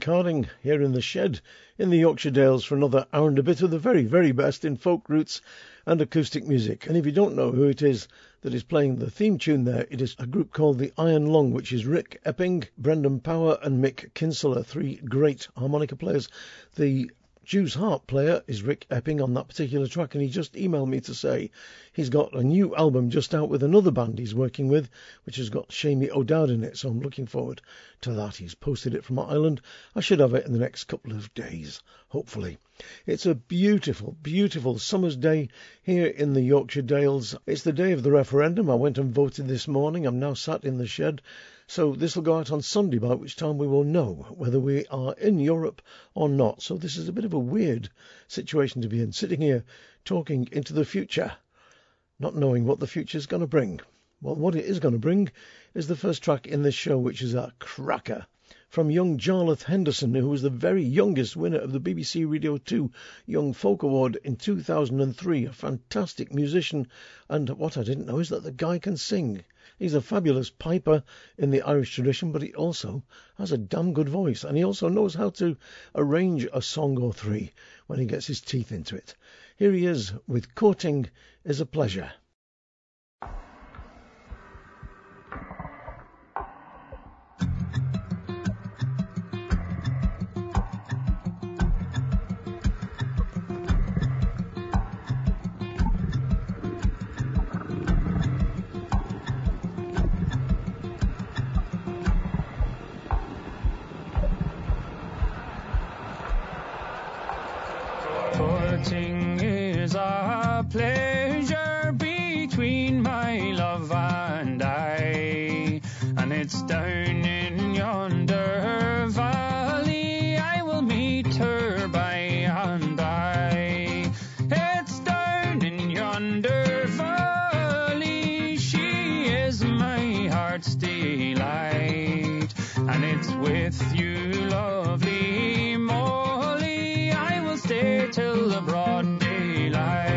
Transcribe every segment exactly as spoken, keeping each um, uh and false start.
Carding here in the shed in the Yorkshire Dales for another hour and a bit of the very, very best in folk roots and acoustic music. And if you don't know who it is that is playing the theme tune there, it is a group called the Iron Lung, which is Rick Epping, Brendan Power and Mick Kinsella, three great harmonica players. The Jew's Harp player is Rick Epping on that particular track, and he just emailed me to say he's got a new album just out with another band he's working with, which has got Shamie O'Dowd in it, so I'm looking forward to that. He's posted it from Ireland. I should have it in the next couple of days, hopefully. It's a beautiful, beautiful summer's day here in the Yorkshire Dales. It's the day of the referendum. I went and voted this morning. I'm now sat in the shed. So this will go out on Sunday, by which time we will know whether we are in Europe or not. So this is a bit of a weird situation to be in, sitting here talking into the future, not knowing what the future is going to bring. Well, what it is going to bring is the first track in this show, which is a cracker from young Jarlath Henderson, who was the very youngest winner of the B B C Radio two Young Folk Award in two thousand three. A fantastic musician, and what I didn't know is that the guy can sing. He's a fabulous piper in the Irish tradition, but he also has a damn good voice, and he also knows how to arrange a song or three when he gets his teeth into it. Here he is with Courting is a Pleasure. Courting is a pleasure between my love and I, and it's down in yonder valley I will meet her by and by. It's down in yonder valley, she is my heart's delight, and it's with you, lovely Molly, I will stay till the broad daylight.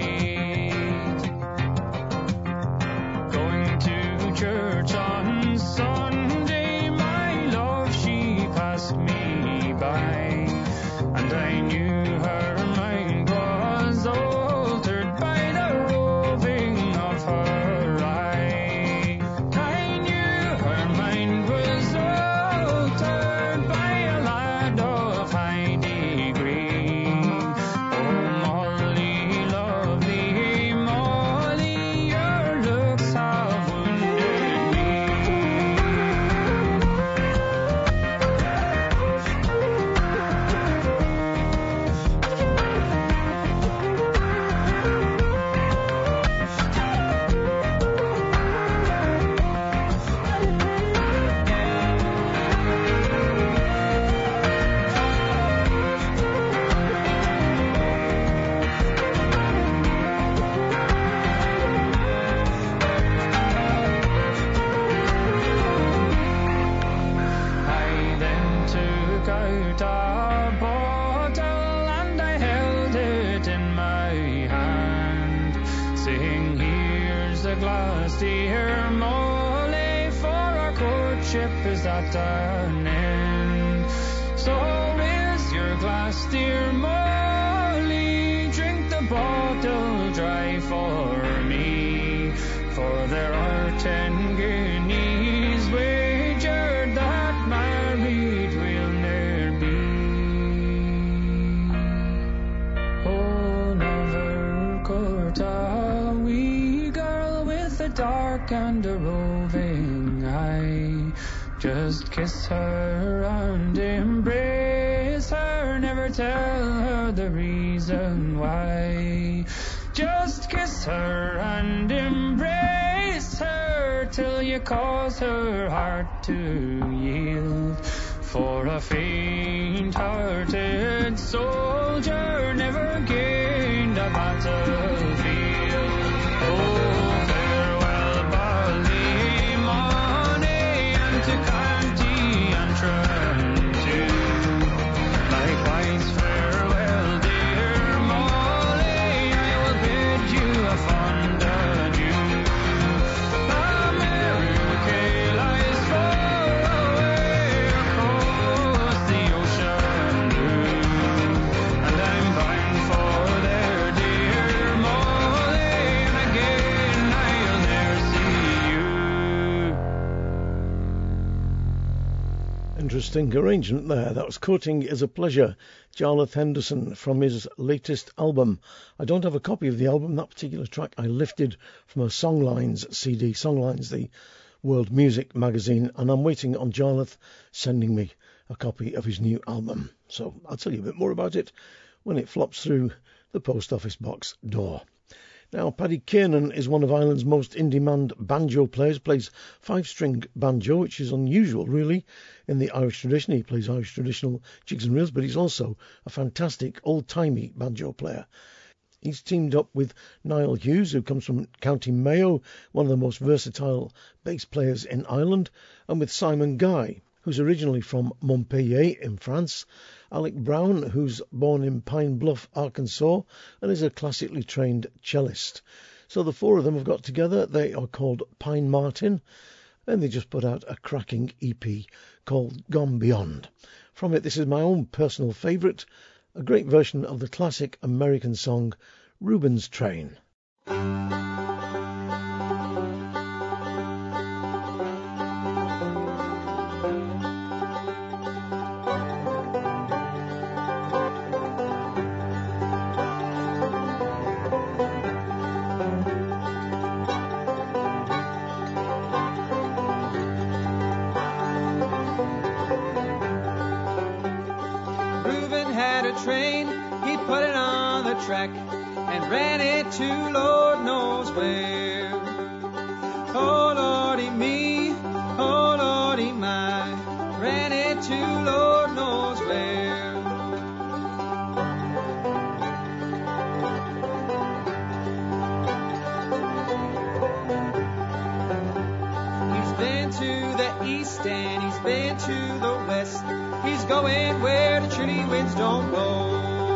Going to church on Sunday, my love, she passed me by, and I knew her mind was altered by the roving of her eye. I knew her mind was altered by a lad of high degree. Oh, Molly, lovely Molly, your looks have wounded me. I then took out a bottle and I held it in my hand, saying, here's a glass, dear Molly, for our courtship is at an end. So is your glass, dear Molly, drink the bottle dry for me, for there are ten guineas wagered that married will ne'er be. Oh, never court a wee girl with a dark and a roving eye. Just kiss her and embrace her, never tell her the reason why. Just kiss her and embrace her till you cause her heart to yield. For a faint-hearted soldier never gained a battlefield. Oh, farewell, Ballymoney, and to County Antrim too. Likewise, farewell, dear Molly, I will bid you a fond adieu. America lies far away across the interesting arrangement there. That was Courting is a Pleasure, Jarlath Henderson, from his latest album. I don't have a copy of the album. That particular track I lifted from a Songlines C D. Songlines, the World Music magazine, and I'm waiting on Jarlath sending me a copy of his new album. So I'll tell you a bit more about it when it flops through the post office box door. Now, Paddy Kiernan is one of Ireland's most in-demand banjo players, plays five-string banjo, which is unusual, really, in the Irish tradition. He plays Irish traditional jigs and reels, but he's also a fantastic old-timey banjo player. He's teamed up with Niall Hughes, who comes from County Mayo, one of the most versatile bass players in Ireland, and with Simon Guy, who's originally from Montpellier in France, Alec Brown, who's born in Pine Bluff, Arkansas, and is a classically trained cellist. So the four of them have got together. They are called Pine Martin, and they just put out a cracking E P called Gone Beyond. From it, this is my own personal favourite, a great version of the classic American song Reuben's Train. Train, he put it on the track and ran it to Lord knows where. Oh Lordy me, oh Lordy my, ran it to Lord knows where. He's been to the east and he's been to the west. He's going where the chilly winds don't blow.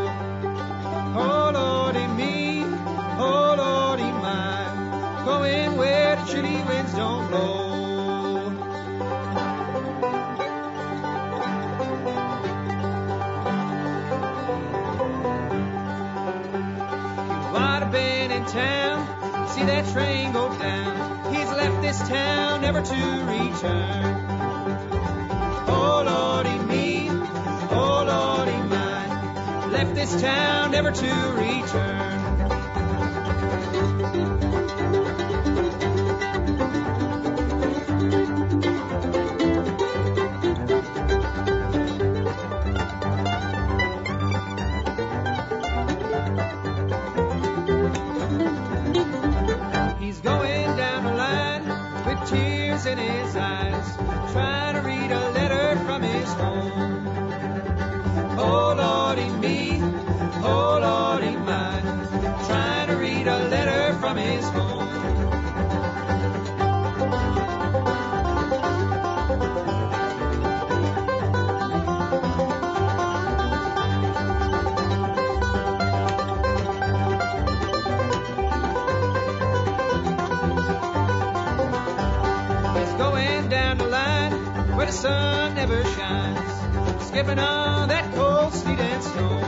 Oh Lordy me, oh Lordy my, going where the chilly winds don't blow. He might have been in town, see that train go down. He's left this town never to return. Oh Lordy me, oh Lordy mine, left this town never to return. He's going down the line with tears in his eyes, trying to read a letter from his home. Oh Lordy me, oh Lordy mine, trying to read a letter from his home. He's going down the line where the sun never shines, skipping on that cold sleet and snow.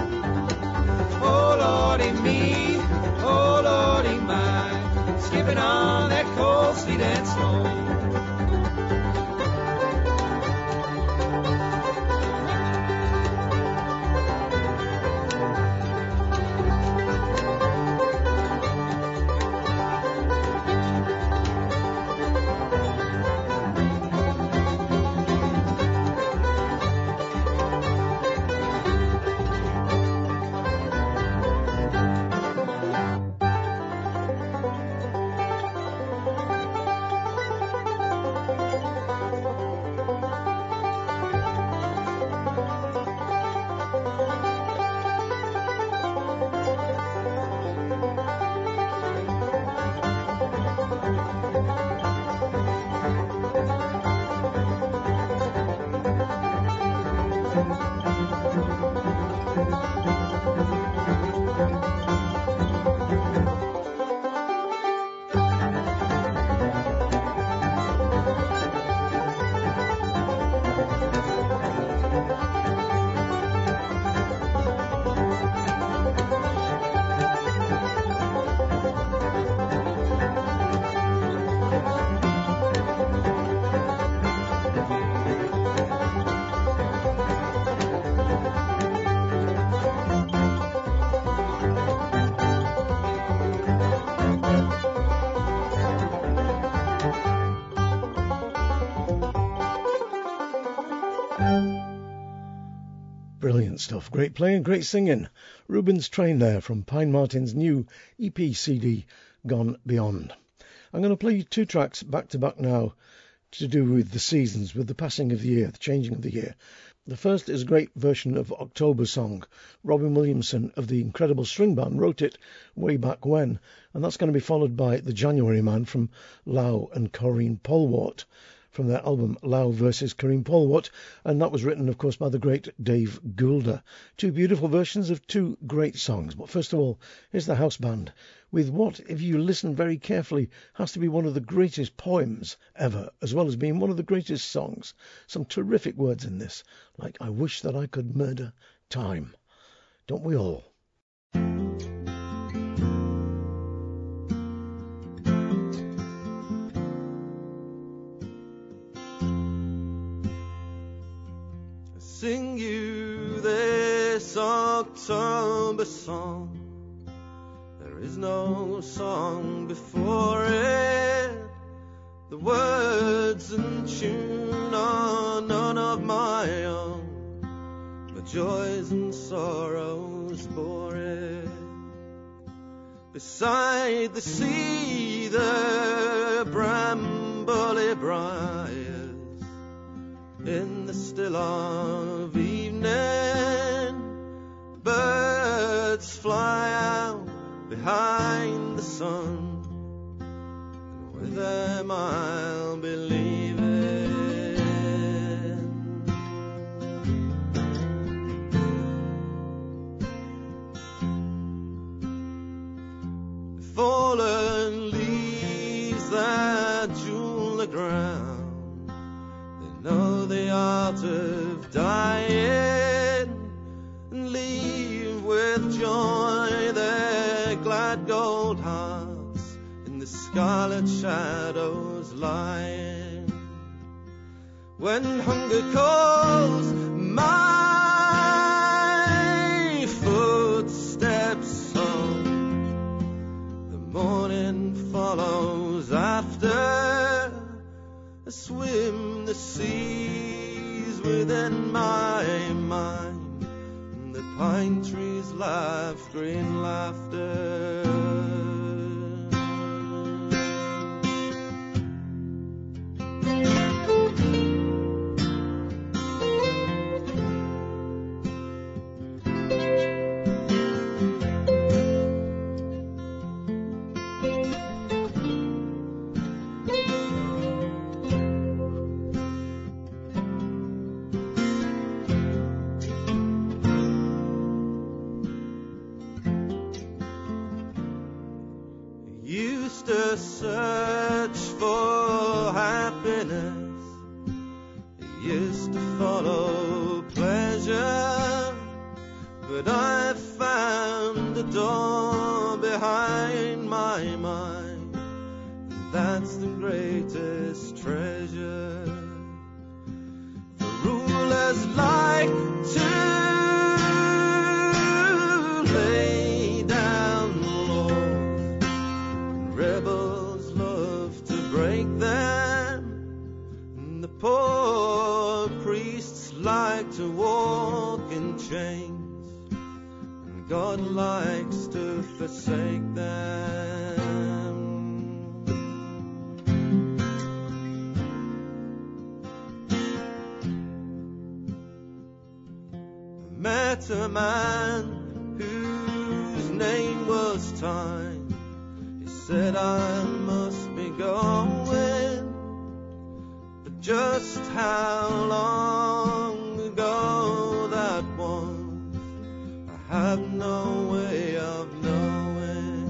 Oh Lordy me, oh Lordy mine, skipping on that cold sleet and snow. Brilliant stuff. Great playing, great singing. Reuben's Train there from Pine Martin's new E P C D, Gone Beyond. I'm going to play you two tracks back to back now to do with the seasons, with the passing of the year, the changing of the year. The first is a great version of October Song. Robin Williamson of the Incredible String Band wrote it way back when, and that's going to be followed by The January Man from Lau and Corinne Polwart, from their album Lau versus Corinne Polwart, and that was written, of course, by the great Dave Goulder. Two beautiful versions of two great songs. But first of all, here's the house band with what, if you listen very carefully, has to be one of the greatest poems ever, as well as being one of the greatest songs. Some terrific words in this, like I wish that I could murder time. Don't we all? Sing you this October song. There is no song before it. The words and tune are none of my own, but joys and sorrows bore it. Beside the sea, the brambly briars, in the still of evening, birds fly out behind the sun, and with them I'll be leaving. The fallen leaves that jewel the ground, they know the art of dying, and leave with joy their glad gold hearts in the scarlet shadows lying. When hunger calls my footsteps home, the morning follows after. I swim the seas within my mind, and the pine trees laugh green laughter. To search for happiness, I used to follow pleasure, but I found a door behind my mind, and that's the greatest treasure. For rulers like to lay down laws, rebels love to break them, and the poor priests like to walk in chains, and God likes to forsake them. I met a man whose name was Time. Said I must be going, but just how long ago that was, I have no way of knowing.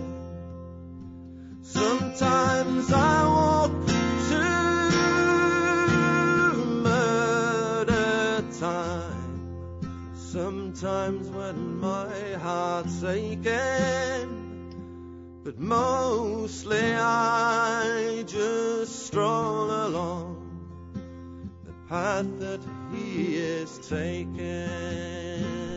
Sometimes I walk to murder time, sometimes when my heart's aching, but mostly I just stroll along the path that he is taking.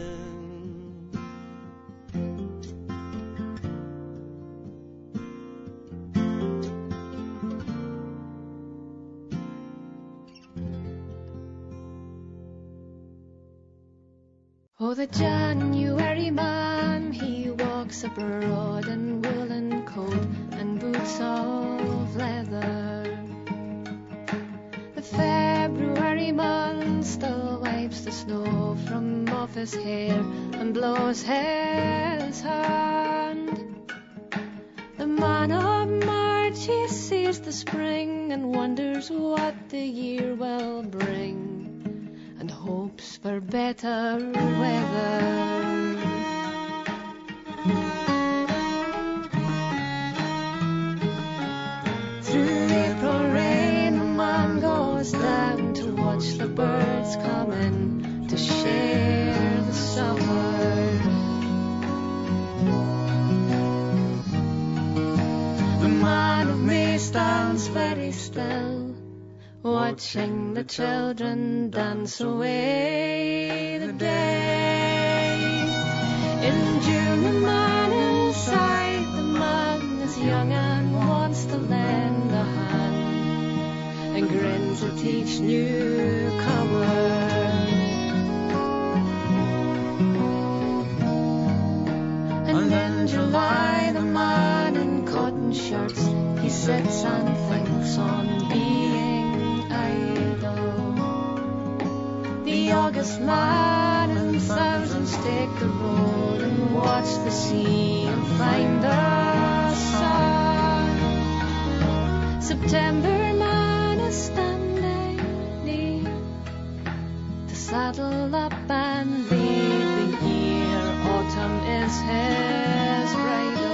Oh, the January man, he walks abroad in woolen coat and boots of leather. The February man still wipes the snow from off his hair and blows his hand. The man of March, he sees the spring and wonders what the year will bring, and hopes for better weather. Through April rain, the man goes down to watch the birds come in to share the summer. The man of May stands very still, watching the children dance away the day. In June, the man inside, the man is young and wants to lend a hand, and grins at each newcomer. And in July, the man in cotton shirts, he sits and thinks on being idle. The August man and thousands take the road and watch the sea and find the sun. September man is standing near to saddle up and lead the year. Autumn is his bridal.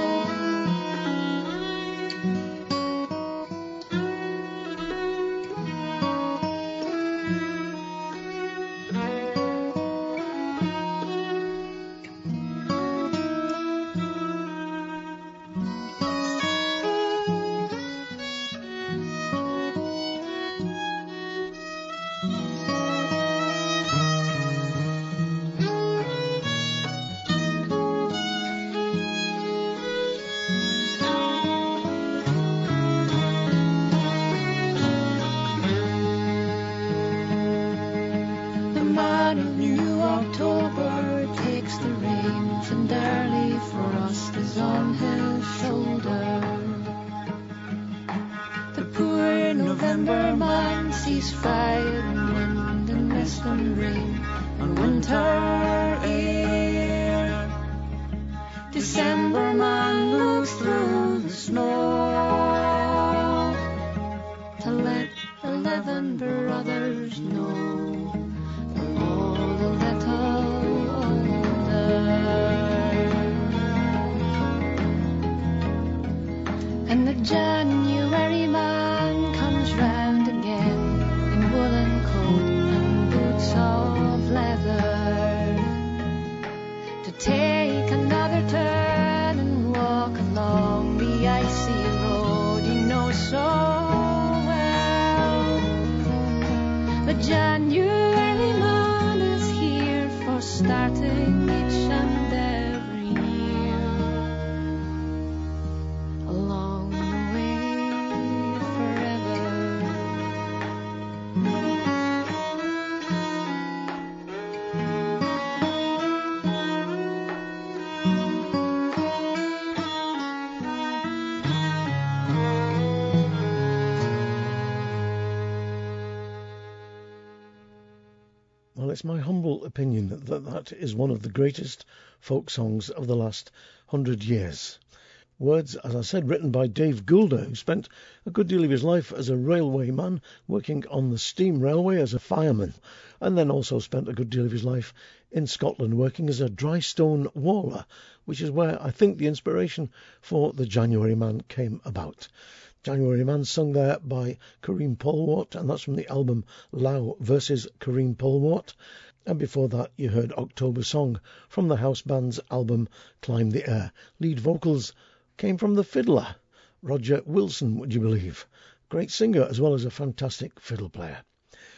Well, it's my humble opinion that, that that is one of the greatest folk songs of the last hundred years. Words, as I said, written by Dave Goulder, who spent a good deal of his life as a railwayman, working on the steam railway as a fireman, and then also spent a good deal of his life in Scotland working as a dry stone waller, which is where I think the inspiration for the January Man came about. January Man, sung there by Kareem Polwart, and that's from the album Lau versus Kareem Polwart. And before that, you heard October Song from the house band's album Climb the Air. Lead vocals came from the fiddler, Roger Wilson, would you believe? Great singer as well as a fantastic fiddle player.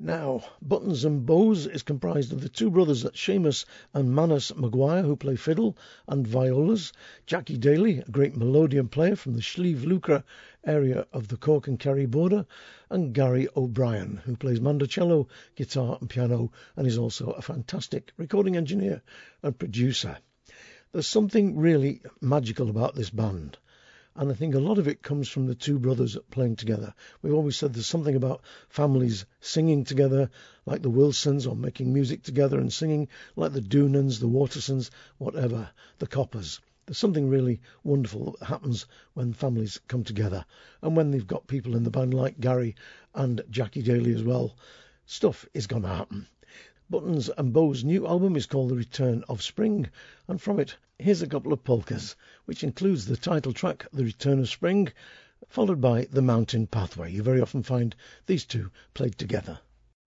Now, Buttons and Bows is comprised of the two brothers Seamus and Manus Maguire, who play fiddle and violas, Jackie Daly, a great melodeon player from the Slieve Lucre area of the Cork and Kerry border, and Gary O'Brien, who plays mandocello, guitar and piano, and is also a fantastic recording engineer and producer. There's something really magical about this band, and I think a lot of it comes from the two brothers playing together. We've always said there's something about families singing together, like the Wilsons, or making music together and singing, like the Doonans, the Watersons, whatever, the Coppers. There's something really wonderful that happens when families come together, and when they've got people in the band like Gary and Jackie Daly as well, stuff is going to happen. Buttons and Bows' new album is called The Return of Spring, and from it, here's a couple of polkas, which includes the title track, The Return of Spring, followed by The Mountain Pathway. You very often find these two played together.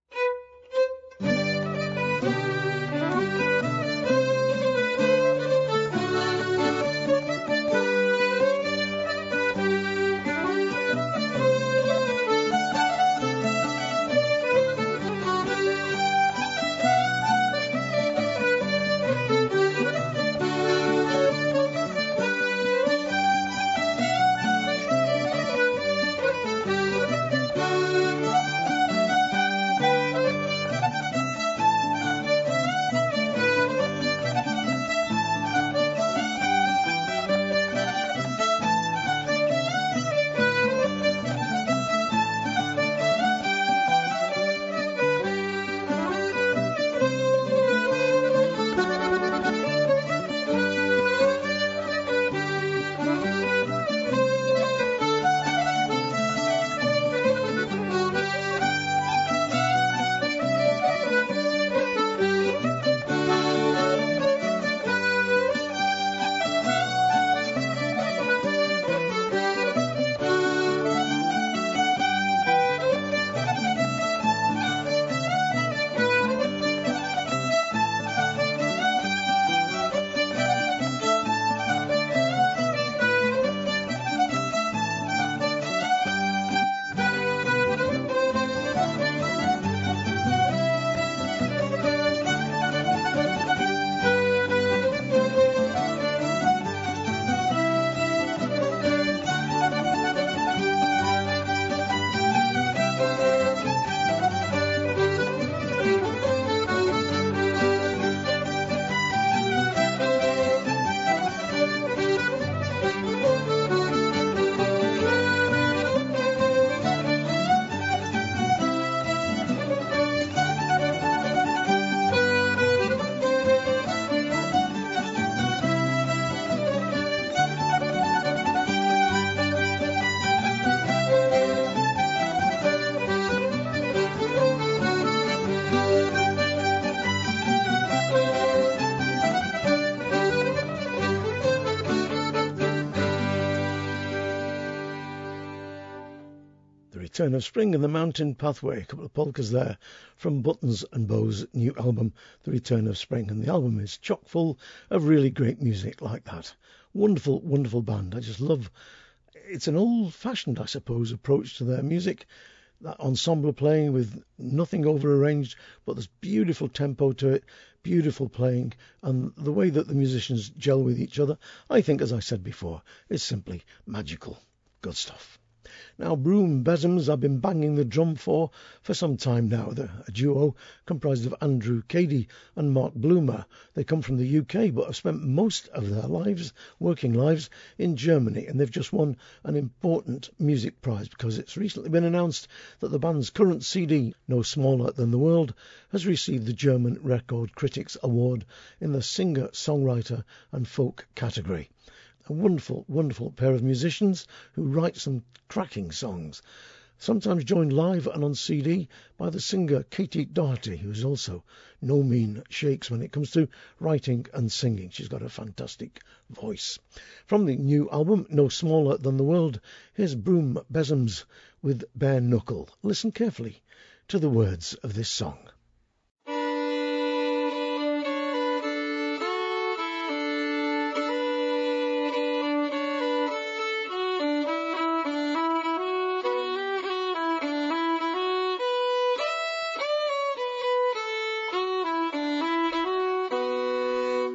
Return of Spring and The Mountain Pathway, a couple of polkas there from Buttons and Bows' new album, The Return of Spring. And the album is chock full of really great music like that. Wonderful, wonderful band. I just love, it's an old-fashioned, I suppose, approach to their music. That ensemble playing with nothing over-arranged, but there's beautiful tempo to it, beautiful playing, and the way that the musicians gel with each other, I think, as I said before, is simply magical. Good stuff. Now, Broom Besoms I've been banging the drum for for some time now. They're a duo comprised of Andrew Cady and Mark Bloomer. They come from the U K but have spent most of their lives, working lives, in Germany, and they've just won an important music prize because it's recently been announced that the band's current C D, No Smaller Than the World, has received the German Record Critics Award in the singer-songwriter and folk category. A wonderful, wonderful pair of musicians who write some cracking songs, sometimes joined live and on C D by the singer Katie Doherty, who is also no mean shakes when it comes to writing and singing. She's got a fantastic voice. From the new album, No Smaller Than the World, here's Broom Besoms with Bare Knuckle. Listen carefully to the words of this song.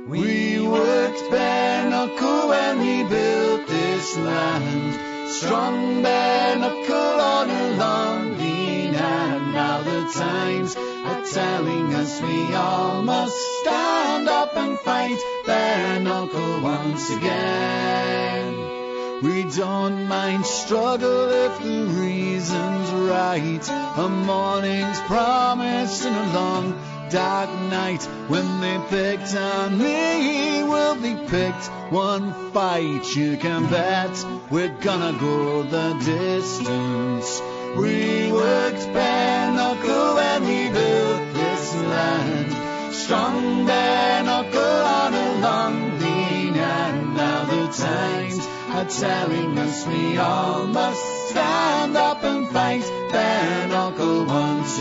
We worked bare knuckle when we built this land, strong bare knuckle on a long lean hand. Now the times are telling us we all must stand up and fight bare knuckle once again. We don't mind struggle if the reason's right. A morning's promise and a long dark night. When they picked on me, we'll be picked one fight. You can bet we're gonna go the distance. We worked bare knuckle when we built this land, strong bare knuckle on a long lean hand. Now the times are telling us we all must stand up and fight bare knuckle once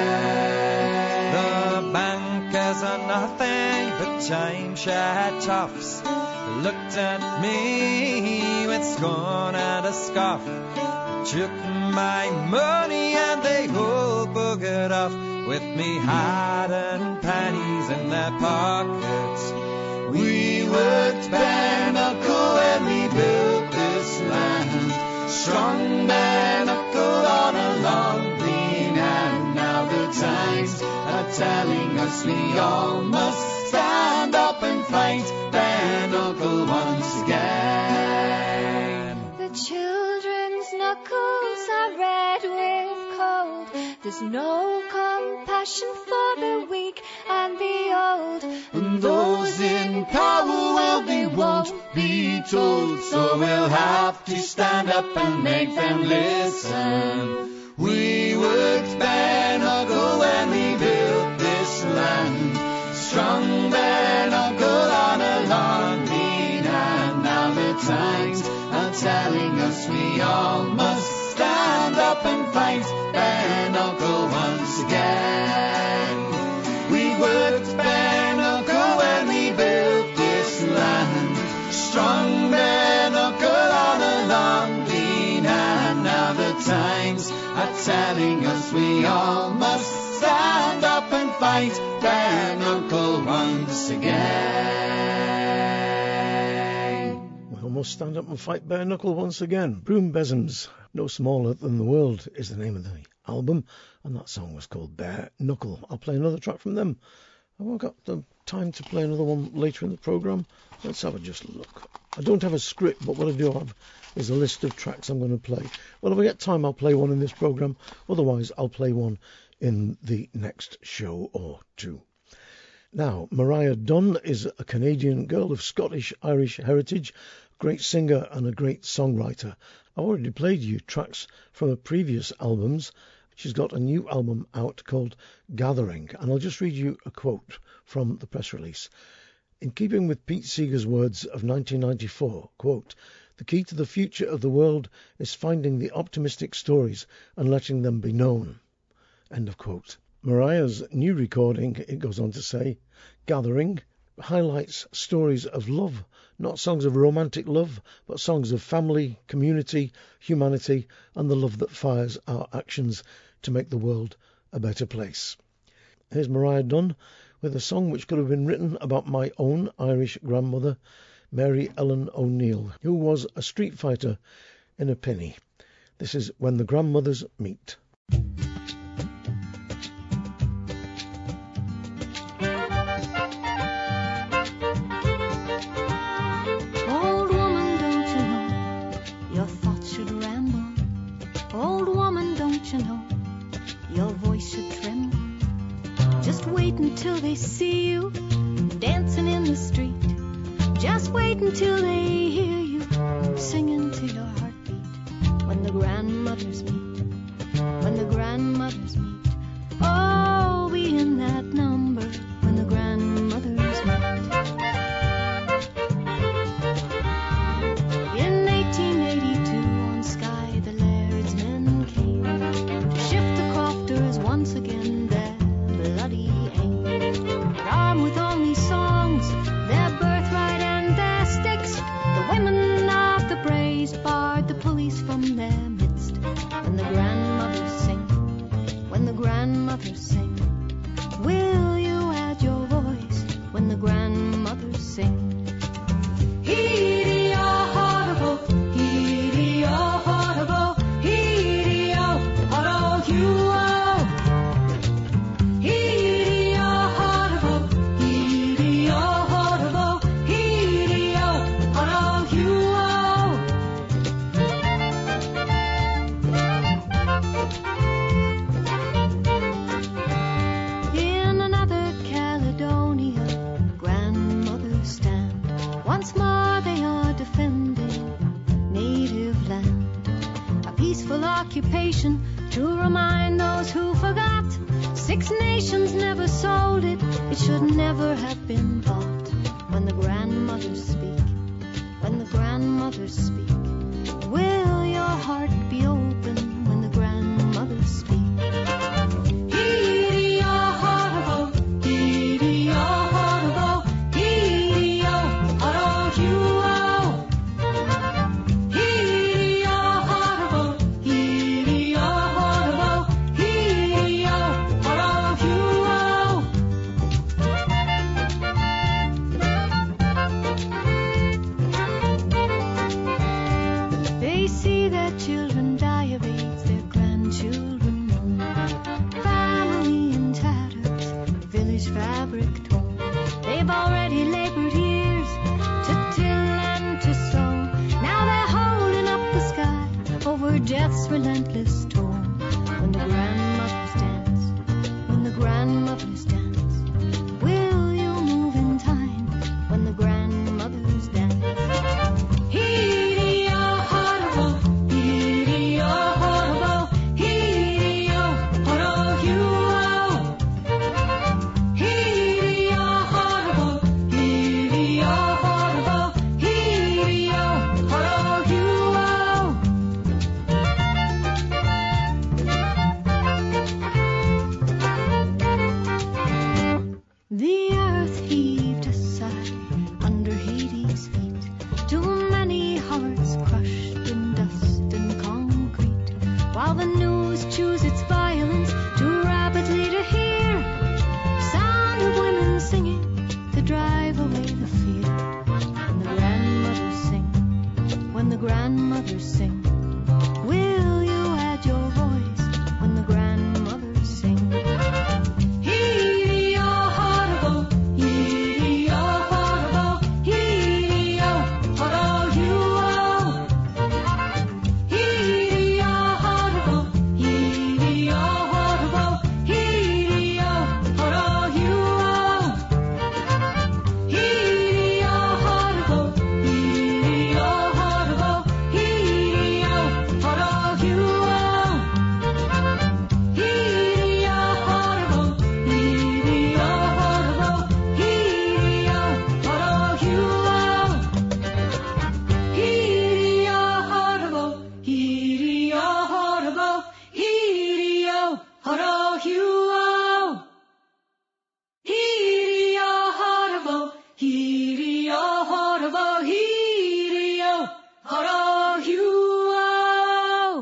again. The bankers are nothing but timeshare toughs. Looked at me with scorn and a scoff. Took my money and they all buggered off, with me hat and panties in their pockets. We worked bare knuckle when we built this land, strong bare knuckle on a long lean hand. Now the times are telling us we all must stand up and fight bare knuckle once again. The children's knuckles are red with cold. There's no compassion for the weak and the old. And those in power, well, they won't be told, so we'll have to stand up and make them listen. We worked bare knuckle when we built this land, strong bare knuckle on a long lean hand. Now the times are telling us we all must stand up and fight bare knuckle once again. We worked bare knuckle when we built this land, strong bare knuckle on a long lean hand. Now the times are telling us we all must stand up and fight bare knuckle once again. We must stand up and fight bare knuckle once again. Broom Besoms, No Smaller Than the World is the name of the album, and that song was called Bare Knuckle. I'll play another track from them. I've got the time to play another one later in the programme. Let's have a just look. I don't have a script, but what I do have is a list of tracks I'm going to play. Well, if I get time, I'll play one in this programme. Otherwise, I'll play one in the next show or two. Now, Mariah Dunn is a Canadian girl of Scottish-Irish heritage, great singer and a great songwriter. I've already played you tracks from her previous albums. She's got a new album out called Gathering, and I'll just read you a quote from the press release. In keeping with Pete Seeger's words of nineteen ninety-four, quote, "The key to the future of the world is finding the optimistic stories and letting them be known." End of quote. Mariah's new recording, it goes on to say, Gathering, highlights stories of love, not songs of romantic love, but songs of family, community, humanity, and the love that fires our actions to make the world a better place. Here's Mariah Dunn with a song which could have been written about my own Irish grandmother, Mary Ellen O'Neill, who was a street fighter in a penny. This is When the Grandmothers Meet. Old woman, don't you know your thoughts should ramble? Old woman, don't you know your voice should tremble? Just wait until they see you dancing in the street. Just wait until they hear you singing to your heartbeat. When the grandmothers meet, when the grandmothers meet, oh, be in that number when the grandmothers meet. In eighteen eighty-two on Skye the Laird's men came to shift the crofters once again their bloody aim. Armed with only songs, their birthright and their sticks, the women of the braes barred the police from their midst. When the grandmothers sing, when the grandmothers sing, sing. Hee-dee-oh-ho-to-bo, hee-dee-oh-ho-to-bo, hee-dee-oh-ho-to-you-oh. Hee-dee-oh-ho-to-bo, hee-dee-oh-ho-to-bo, hee-dee-oh-ho-to-you-oh. In another Caledonia, grandmothers stand. Once more they are defending native land. A peaceful occupation to remind those who forgot. Six Nations never sold it, it should never have been bought. When the grandmothers speak, when the grandmothers speak, will your heart be open when the grandmothers speak? Hee-dee-oh-ho-to-bo, hee-dee-oh-ho-to-bo, hee-dee-oh-ho-to-you-oh. Hee-dee-oh-ho-to-bo, hee-dee-oh-ho-to-bo, hee-dee-oh-ho-to-you-oh. They see their children die of AIDS, their grandchildren moan. Family in tatters, village fabric torn. They've already labored years to till and to sow. Now they're holding up the sky over death's relentless toll. When the grandmothers dance, when the grandmothers dance, will you move in time when the grandmothers dance? Hee-dee-oh-ho-to-bo, hee-dee-oh-ho-to-bo, hee-dee-oh-ho-to-you-oh. Hee-dee-oh-ho-to-bo, hee-dee-oh-ho-to-bo, hee-dee-oh-ho-to-you-oh. The earth heaved a sigh under Hades' feet. Too many hearts crushed in dust and concrete. While the news chews its violence too rapidly to hear. Sound of women singing to drive away the fear. When the grandmothers sing, when the grandmothers sing, will you add your voice when the grandmothers sing? Hee-dee-oh-ho-to-bo, hee-dee-oh-ho-to-bo, hee-dee-oh-ho-to-you-oh. Hee-dee-oh-ho-to-bo, hee-dee-oh-ho-to-bo, hee-dee-oh-ho-to-you-oh. Hee-dee-oh-ho-to-bo, hee-dee-oh-ho-to-bo, hee-dee-oh-ho-to-you-oh. Hee-dee-oh-ho-to-bo, hee-dee-oh-ho-to-bo, hee-dee-oh-ho-to-bo, hee-dee-oh-ho-to-bo, hee-dee-oh-ho-to-bo, hee-dee-oh-ho-to-you-oh.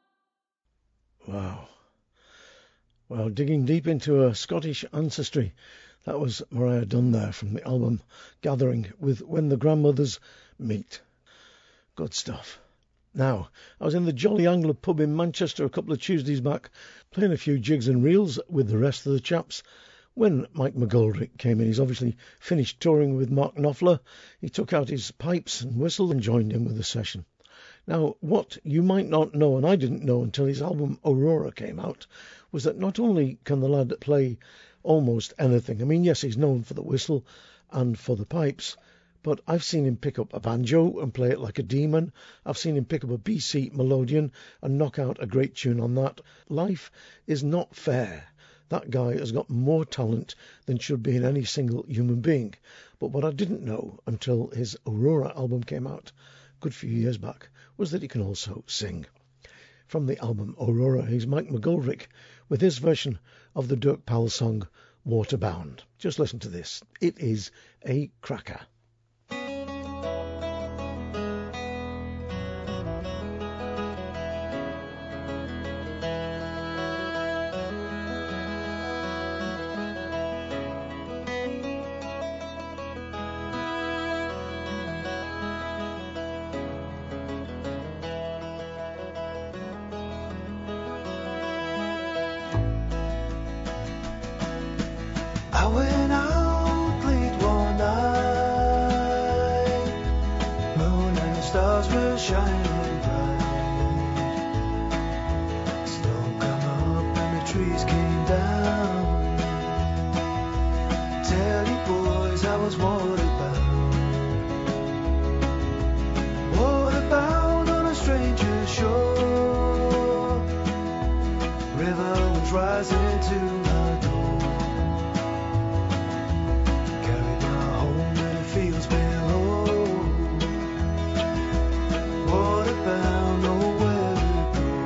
Wow. Well, digging deep into her Scottish ancestry. That was Mariah Dunn there from the album Gathering with When the Grandmothers Meet. Good stuff. Now, I was in the Jolly Angler pub in Manchester a couple of Tuesdays back, playing a few jigs and reels with the rest of the chaps, when Mike McGoldrick came in. He's obviously finished touring with Mark Knopfler. He took out his pipes and whistle and joined in with the session. Now, what you might not know, and I didn't know until his album Aurora came out, was that not only can the lad play almost anything. I mean, yes, he's known for the whistle and for the pipes, but I've seen him pick up a banjo and play it like a demon. I've seen him pick up a B C melodeon and knock out a great tune on that. Life is not fair. That guy has got more talent than should be in any single human being. But what I didn't know until his Aurora album came out a good few years back was that he can also sing. From the album Aurora, he's Mike McGoldrick with his version of the Dirk Powell song Waterbound. Just listen to this. It is a cracker. I was waterbound, waterbound on a stranger's shore. River was rising into my door, carried my home to the fields below. Waterbound, nowhere to go.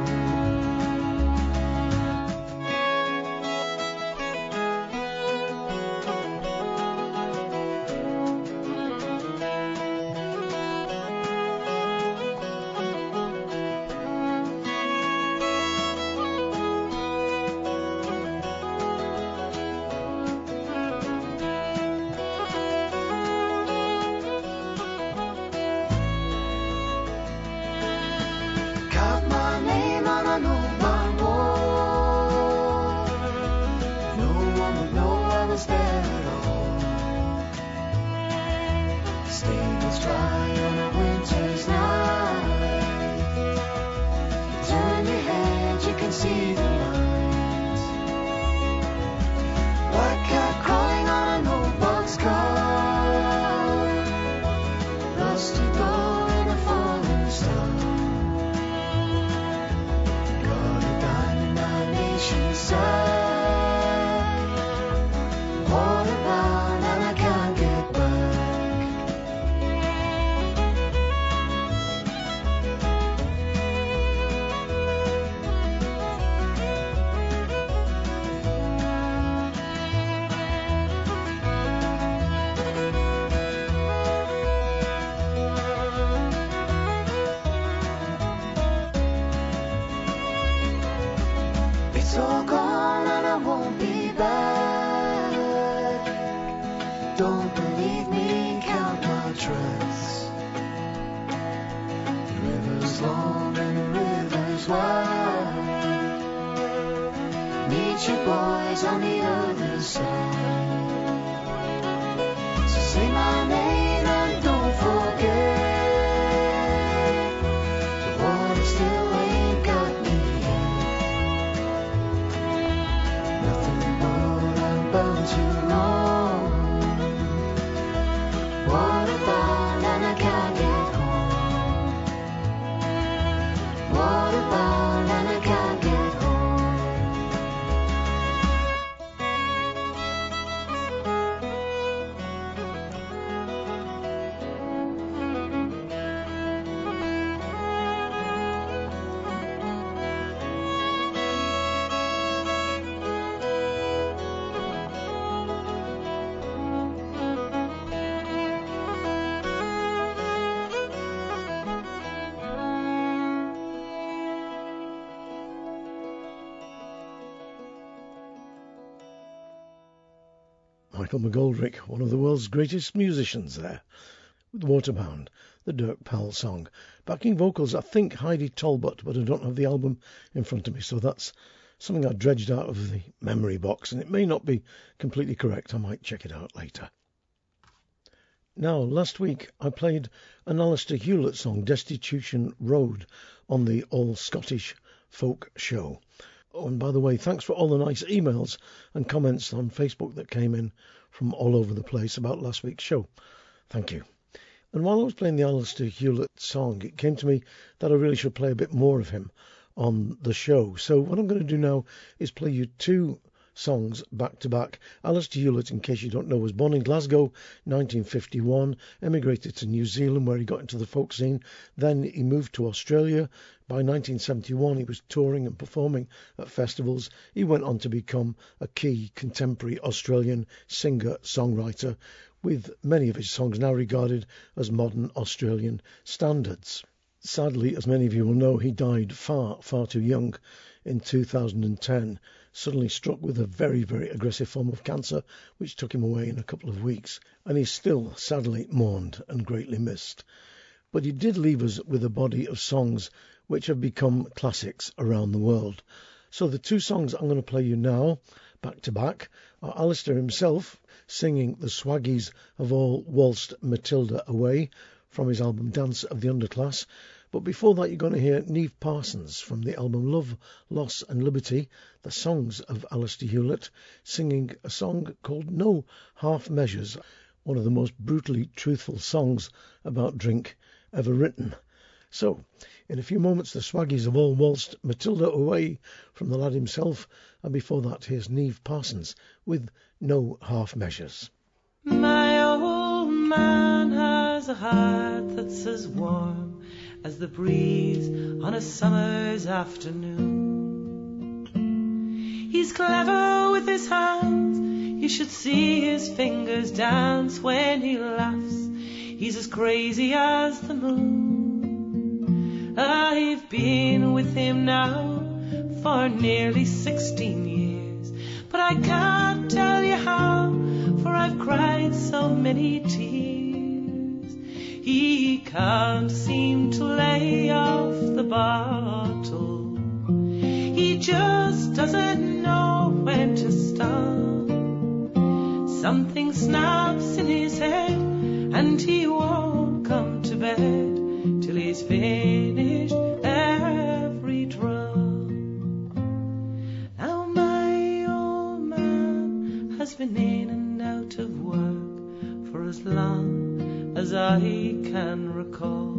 Carved my name on an old barn wall. No one would know I was there at all. The stable's dry on a winter's night. You turn your head, you can see the lights. Black cat crawling on an old boxcar. Rusty door in a fallen star. Got a diamond on nation's side. Waterbound and I can't get back. It's all gone and I won't be back. Don't believe me, count my tracks. The river's long and the river's wide. Meet your boys on the other side. So say my name and don't forget. The water still ain't got me yet. Nothing more I'm bound to know. Waterbound and I can't get home. Waterbound and I can't get home. Michael McGoldrick, one of the world's greatest musicians there, with Waterbound, the Dirk Powell song. Backing vocals, I think Heidi Talbot, but I don't have the album in front of me, so that's something I dredged out of the memory box, and it may not be completely correct. I might check it out later. Now, last week I played an Alistair Hewlett song, Destitution Road, on the All Scottish Folk Show. Oh, and by the way, thanks for all the nice emails and comments on Facebook that came in from all over the place about last week's show. Thank you. And while I was playing the Alistair Hewlett song, it came to me that I really should play a bit more of him on the show. So what I'm going to do now is play you two songs back to back. Alistair Hewlett, in case you don't know, was born in Glasgow, nineteen fifty-one, emigrated to New Zealand where he got into the folk scene. Then he moved to Australia. By nineteen seventy-one, he was touring and performing at festivals. He went on to become a key contemporary Australian singer-songwriter, with many of his songs now regarded as modern Australian standards. Sadly, as many of you will know, he died far, far too young in two thousand ten, suddenly struck with a very, very aggressive form of cancer, which took him away in a couple of weeks, and he's still sadly mourned and greatly missed. But he did leave us with a body of songs which have become classics around the world. So the two songs I'm going to play you now, back to back, are Alistair himself singing The Swaggies Have All Waltzed Matilda Away from his album Dance of the Underclass. But before that, you're going to hear Niamh Parsons from the album Love, Loss and Liberty, the songs of Alistair Hewlett, singing a song called No Half Measures, one of the most brutally truthful songs about drink ever written. So, in a few moments, the Swaggies have all waltzed Matilda away from the lad himself, and before that, here's Niamh Parsons with No Half Measures. My old man has a heart that's as warm as the breeze on a summer's afternoon. He's clever with his hands, you should see his fingers dance when he laughs. He's as crazy as the moon. I've been with him now for nearly sixteen years, but I can't tell you how, for I've cried so many tears. He can't seem to lay off the bottle. He just doesn't know when to stop. Something snaps in his head and he won't come to bed till he's finished every drop. Now my old man has been in and out of work for as long as I can recall.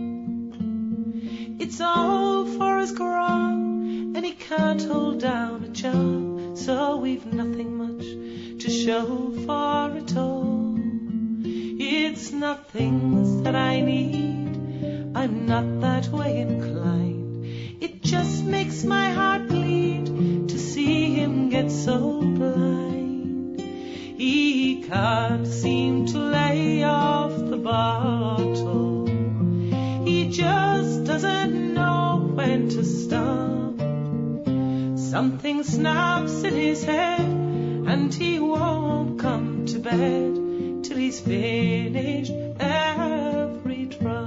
It's all for his grog and he can't hold down a job, so we've nothing much to show for it all. It's not things that I need, I'm not that way inclined. It just makes my heart bleed to see him get so blind. He can't seem to lay off the bottle. He just doesn't know when to stop. Something snaps in his head and he won't come to bed till he's finished every drop.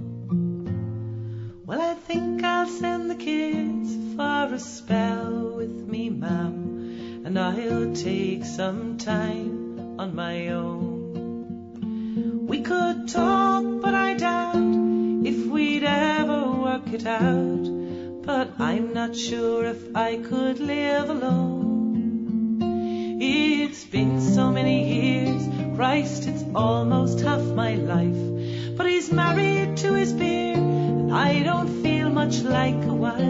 Well, I think I'll send the kids for a spell with me, ma'am, and I'll take some time on my own. We could talk, but I doubt if we'd ever work it out, but I'm not sure if I could live alone. It's been so many years, Christ, it's almost half my life, but he's married to his beer, and I don't feel much like a wife.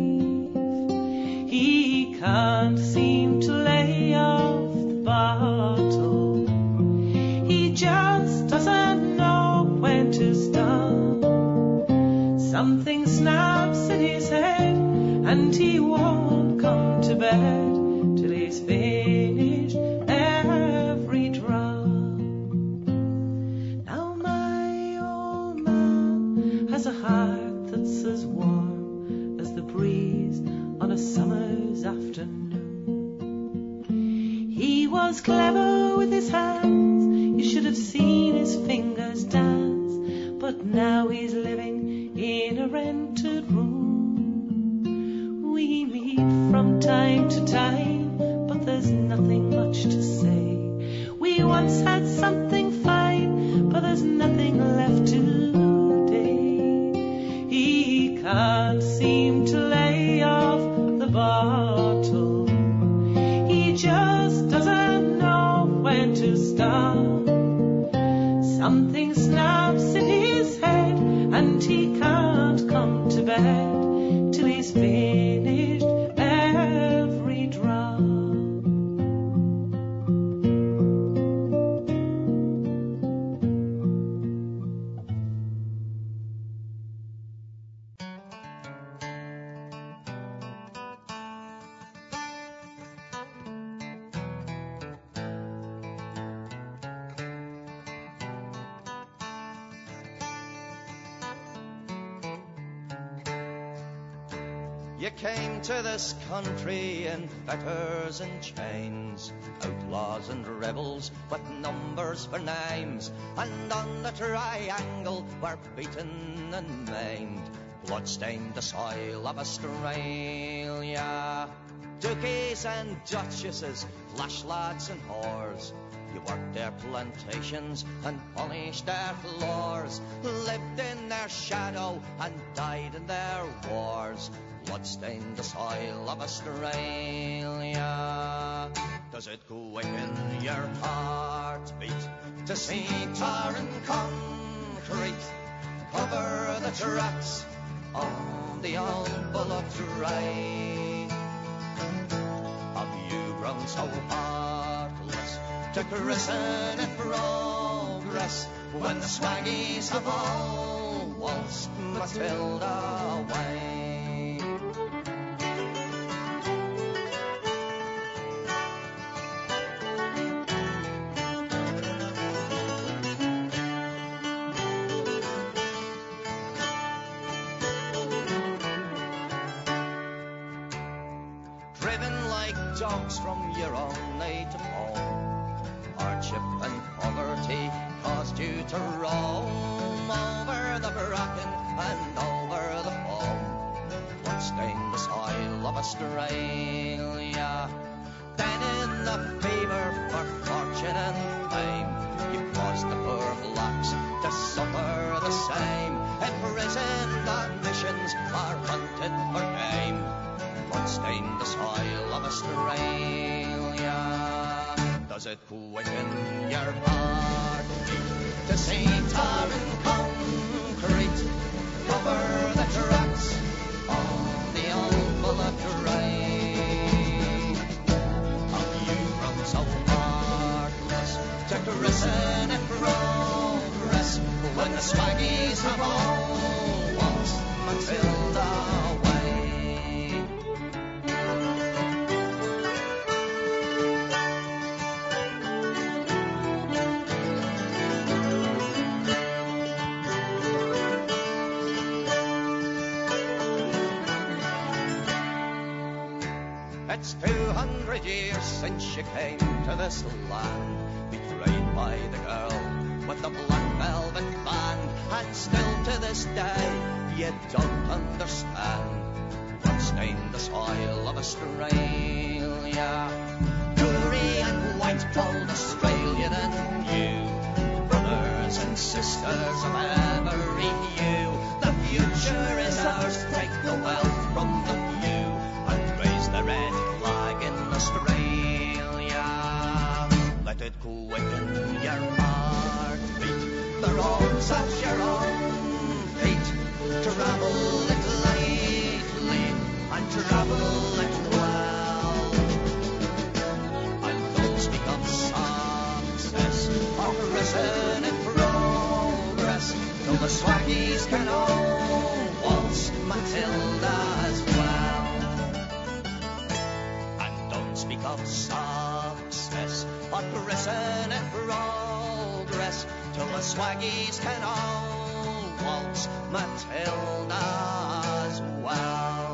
He can't seem to lay off the bottle. He just doesn't know when to stop. Something snaps in his head and he won't come to bed till he's finished every drop. Now my old man has a heart that's as warm as the breeze on a summer's afternoon. He was clever with his hands, you should have seen his fingers dance, but now he's living in a rented room. We meet from time to time, but there's nothing much to say. We once had something fine, but there's nothing left today. He can't seem to lay off the bottle. He just doesn't know when to stop. Something snaps in his head and he can't come to bed till he's finished every drop. You came to this country in fetters and chains, outlaws and rebels with numbers for names, and on the triangle were beaten and maimed, blood-stained the soil of Australia. Dookies and duchesses, flash lads and whores, you worked their plantations and punished their floors, lived in their shadow and died in their wars, blood-stained the soil of Australia. Does it quicken your heartbeat to see tar and concrete cover the tracks on the old bullock train. Have you grown so heartless to christen it progress when the swaggies have all waltzed Matilda away? Dogs from your own native home, hardship and poverty caused you to roam over the bracken and over the foam, blood-stained the soil of Australia. Then in the fever for fortune and fame, you caused the poor blacks to suffer the same. Imprisoned on missions or hunted for game, blood-stained the soil of Australia. Does it quicken your heartbeat to see tar and concrete cover the tracks on the old bullock train? Have you grown so heartless to christen it progress when the swaggies have all waltzed Matilda away? It's two hundred years since you came to this land, betrayed by the girl with the black velvet band, and still to this day you don't understand. Blood-stained the soil of Australia. Jewelry and white gold, Australian and you, brothers and sisters of every hue. The future is ours, take the wealth from the few, the red flag in Australia. Let it quicken your heartbeat, the roads at your own feet. Travel it lightly and travel it well, and don't speak of success or risen in progress till the swaggies can all waltz Matilda as well. Speak of success or risen in progress till the swaggies can all waltz Matilda as well.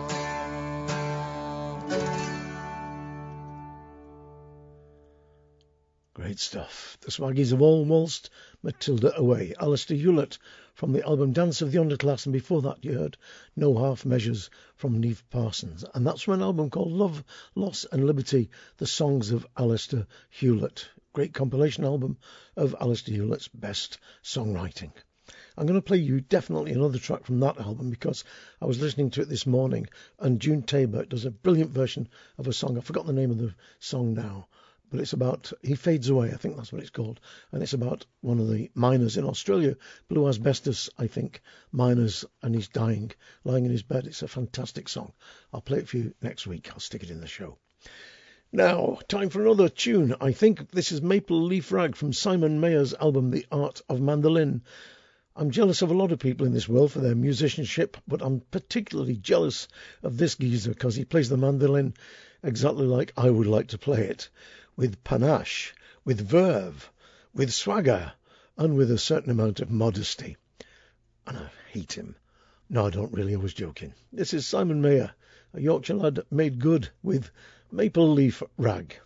Great stuff. The Swaggies have all waltzed Matilda away. Alistair Hewlett from the album Dance of the Underclass, and before that you heard No Half Measures from Niamh Parsons. And that's from an album called Love, Loss and Liberty, the songs of Alistair Hewlett. Great compilation album of Alistair Hewlett's best songwriting. I'm going to play you definitely another track from that album because I was listening to it this morning, and June Tabor does a brilliant version of a song. I forgot the name of the song now, but it's about He Fades Away, I think that's what it's called, and it's about one of the miners in Australia, blue asbestos, I think, miners, and he's dying, lying in his bed. It's a fantastic song. I'll play it for you next week. I'll stick it in the show. Now, time for another tune. I think this is Maple Leaf Rag from Simon Mayer's album The Art of Mandolin. I'm jealous of a lot of people in this world for their musicianship, but I'm particularly jealous of this geezer because he plays the mandolin exactly like I would like to play it, with panache, with verve, with swagger, and with a certain amount of modesty. And I hate him. No, I don't really. I was joking. This is Simon Mayer, a Yorkshire lad made good with Maple Leaf Rag.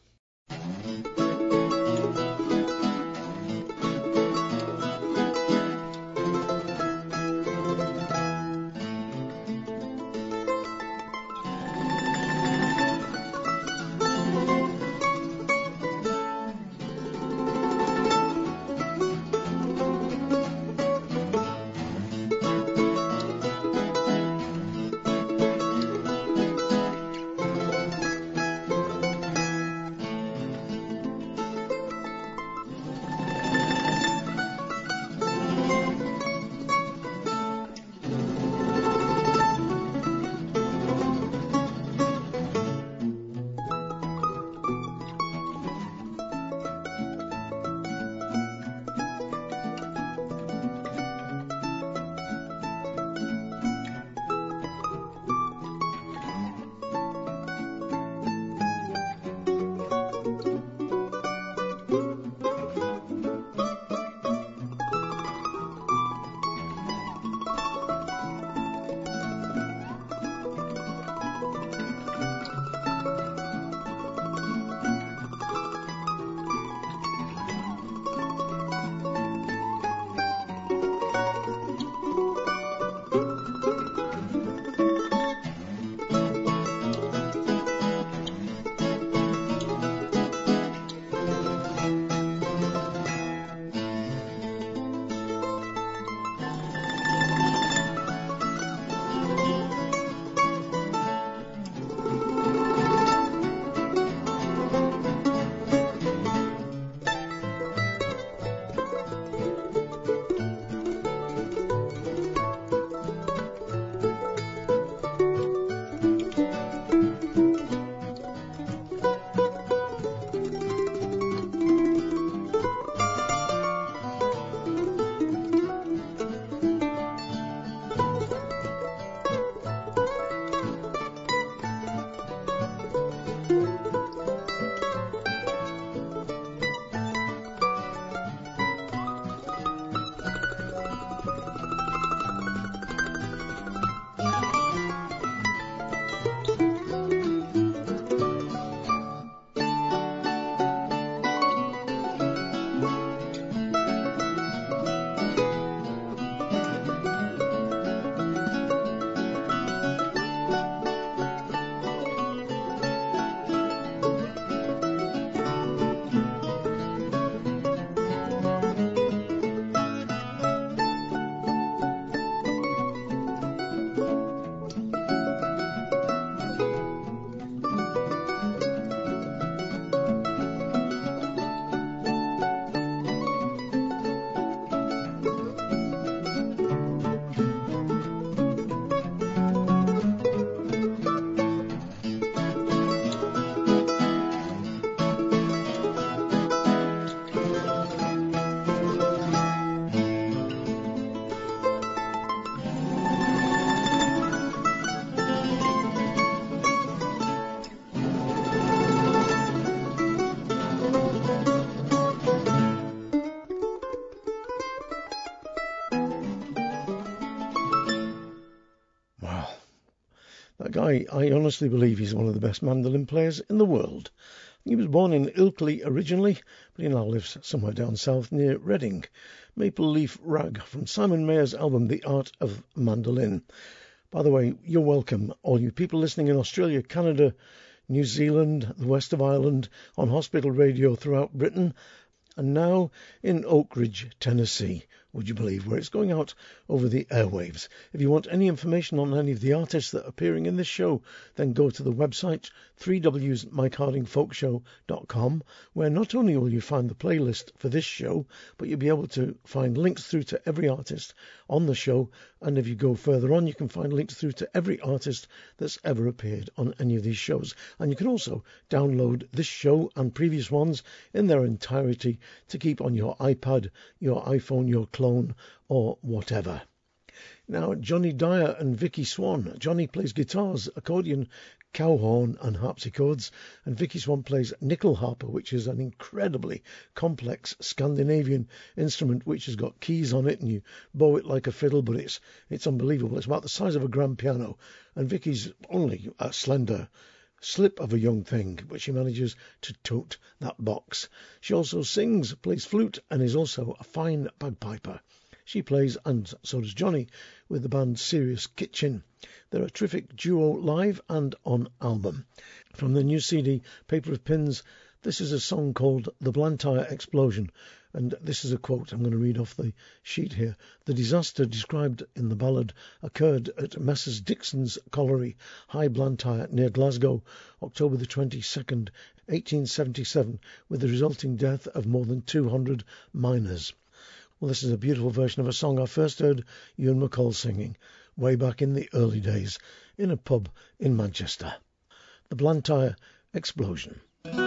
That guy, I honestly believe he's one of the best mandolin players in the world. He was born in Ilkley originally, but he now lives somewhere down south near Reading. Maple Leaf Rag from Simon Mayer's album The Art of Mandolin. By the way, you're welcome, all you people listening in Australia, Canada, New Zealand, the west of Ireland, on hospital radio throughout Britain, and now in Oak Ridge, Tennessee, would you believe, where it's going out over the airwaves. If you want any information on any of the artists that are appearing in this show, then go to the website three w s mike harding folk show dot com, where not only will you find the playlist for this show, but you'll be able to find links through to every artist on the show, and if you go further on, you can find links through to every artist that's ever appeared on any of these shows. And you can also download this show and previous ones in their entirety to keep on your iPad, your iPhone, your clone, or whatever. Now, Johnny Dyer and Vicky Swan. Johnny plays guitars, accordion, cow horn and harpsichords, and Vicky Swan plays nickel harper, which is an incredibly complex Scandinavian instrument which has got keys on it and you bow it like a fiddle, but it's it's unbelievable. It's about the size of a grand piano, and Vicky's only a slender slip of a young thing, but she manages to tote that box. She also sings, plays flute, and is also a fine bagpiper. She plays, and so does Johnny, with the band Serious Kitchen. They're a terrific duo live and on album. From the new C D, Paper of Pins, this is a song called The Blantyre Explosion, and this is a quote I'm going to read off the sheet here. The disaster described in the ballad occurred at Messrs Dixon's Colliery, High Blantyre, near Glasgow, October the twenty-second, eighteen seventy-seven, with the resulting death of more than two hundred miners. Well, this is a beautiful version of a song I first heard Ewan MacColl singing way back in the early days in a pub in Manchester. The Blantyre Explosion.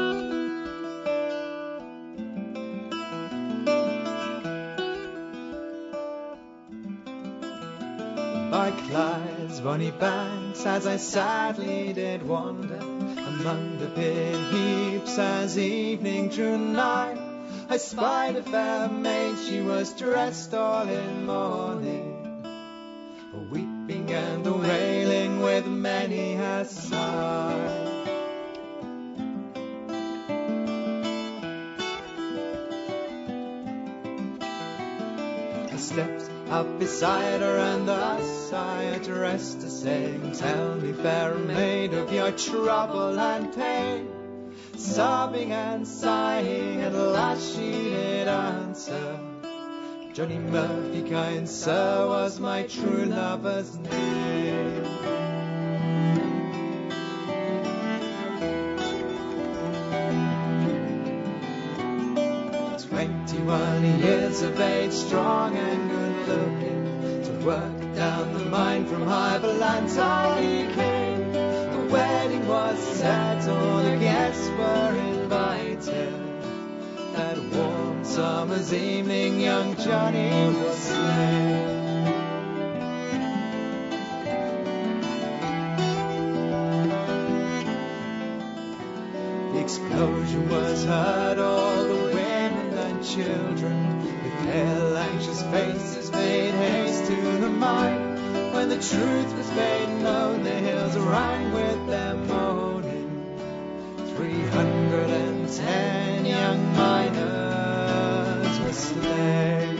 By Clyde's bonny banks, as I sadly did wander among the pit heaps as evening drew nigh, I spied a fair maid, she was dressed all in mourning, weeping and wailing with many a sigh. I stepped up beside her and thus I addressed her, saying, tell me, fair maid, of your trouble and pain. Sobbing and sighing, at last she did answer, Johnny Murphy, kind sir, was my true lover's name. Twenty-one years of age, strong and good looking, to work down the mine from High Blantyre he came. The wedding was settled, the guests were invited. That warm summer's evening, young Johnny was slain. The explosion was heard, all the women and children, with pale, anxious faces, made haste to the mine. When the truth was made known, the hills rang with their moaning. Three hundred and ten young miners were slain.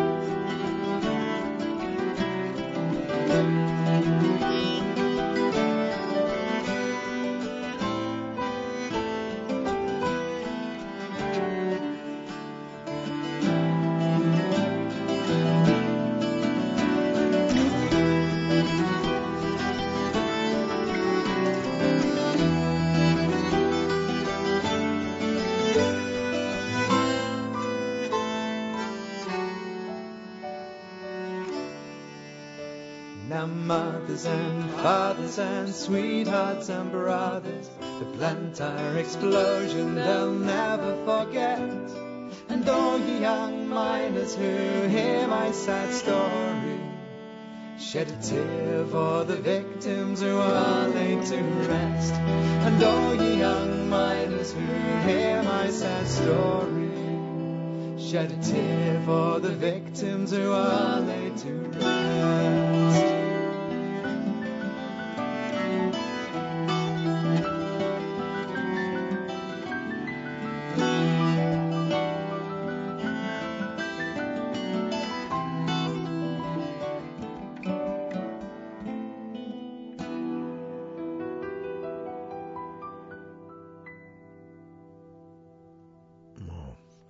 Now mothers and fathers and sweethearts and brothers, the Blantyre explosion they'll never forget. And all ye young miners who hear my sad story, shed a tear for the victims who are laid to rest. And all ye young miners who hear my sad story, shed a tear for the victims who are laid to rest.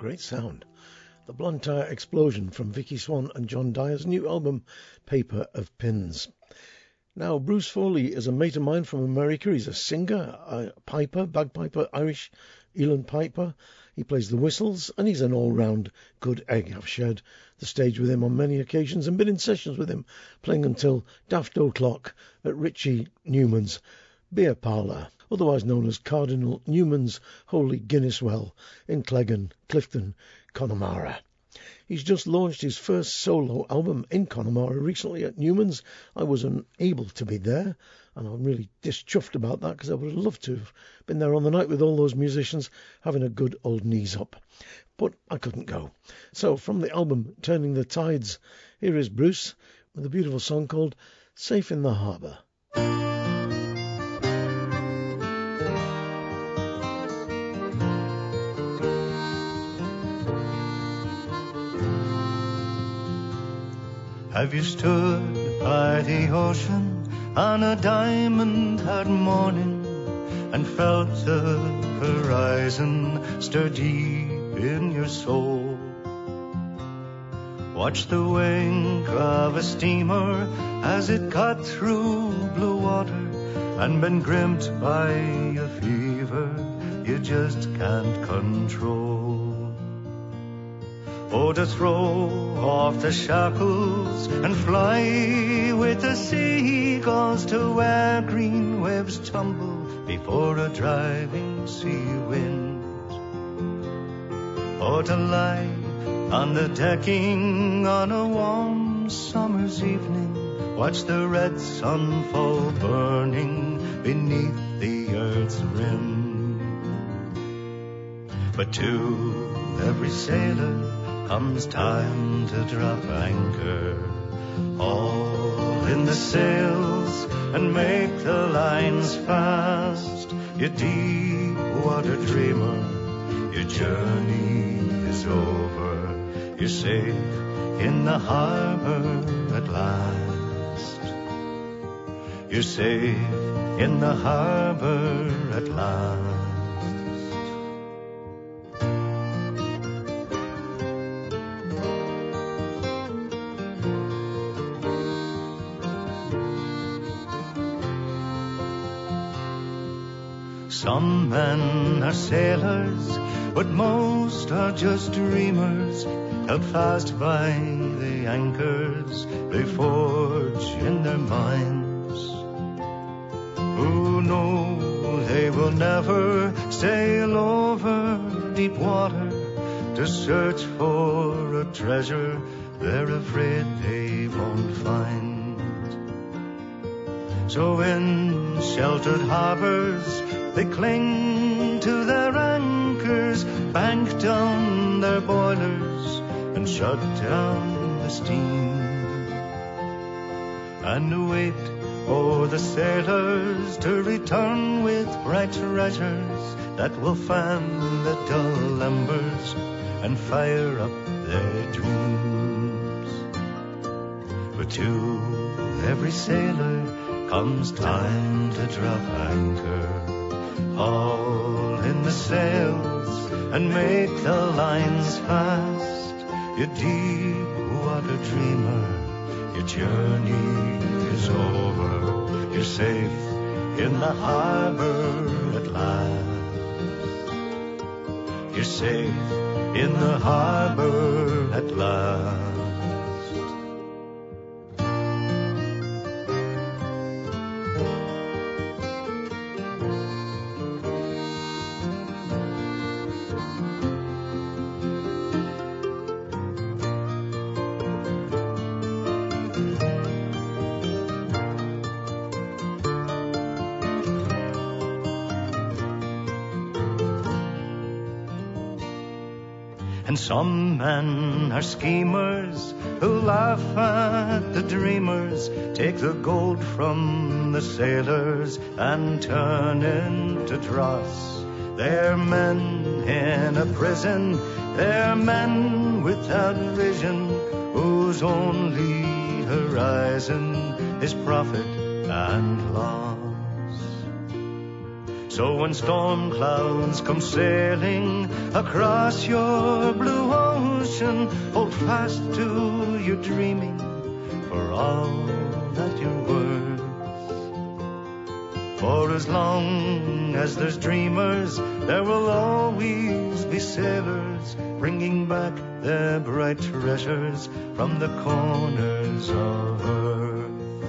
great sound. The Blantyre Explosion from Vicky Swan and John Dyer's new album, Paper of Pins. Now, Bruce Foley is a mate of mine from America. He's a singer, a piper, bagpiper, Irish eland piper. He plays the whistles, and he's an all-round good egg. I've shared the stage with him on many occasions and been in sessions with him, playing until daft o'clock at Richie Newman's Beer Parlour, otherwise known as Cardinal Newman's Holy Guinness Well in Cleggan, Clifton, Connemara. He's just launched his first solo album in Connemara recently at Newman's. I was unable to be there, and I'm really dischuffed about that because I would have loved to have been there on the night with all those musicians having a good old knees up. But I couldn't go. So from the album Turning the Tides, here is Bruce with a beautiful song called Safe in the Harbour. Have you stood by the ocean on a diamond-hot morning and felt the horizon stir deep in your soul? Watch the wing of a steamer as it cut through blue water and been gripped by a fever you just can't control. Oh, to throw off the shackles and fly with the seagulls to where green waves tumble before a driving sea wind. Oh, to lie on the decking on a warm summer's evening, watch the red sun fall burning beneath the earth's rim. But to every sailor comes time to drop anchor. Haul in the sails and make the lines fast. You deep water dreamer, your journey is over. You're safe in the harbor at last. You're safe in the harbor at last. Some men are sailors, but most are just dreamers, held fast by the anchors they forge in their minds. Who know they will never sail over deep water to search for a treasure they're afraid they won't find. So in sheltered harbors they cling to their anchors, bank down their boilers, and shut down the steam, and wait for the sailors to return with bright treasures that will fan the dull embers and fire up their dreams. But to every sailor comes time to drop anchor. Haul in the sails and make the lines fast. You deep water dreamer, your journey is over. You're safe in the harbor at last. You're safe in the harbor at last. And some men are schemers who laugh at the dreamers, take the gold from the sailors and turn into dross. They're men in a prison, they're men without vision, whose only horizon is profit and loss. So when storm clouds come sailing across your blue ocean, hold fast to your dreaming for all that you're worth. For as long as there's dreamers, there will always be sailors bringing back their bright treasures from the corners of earth.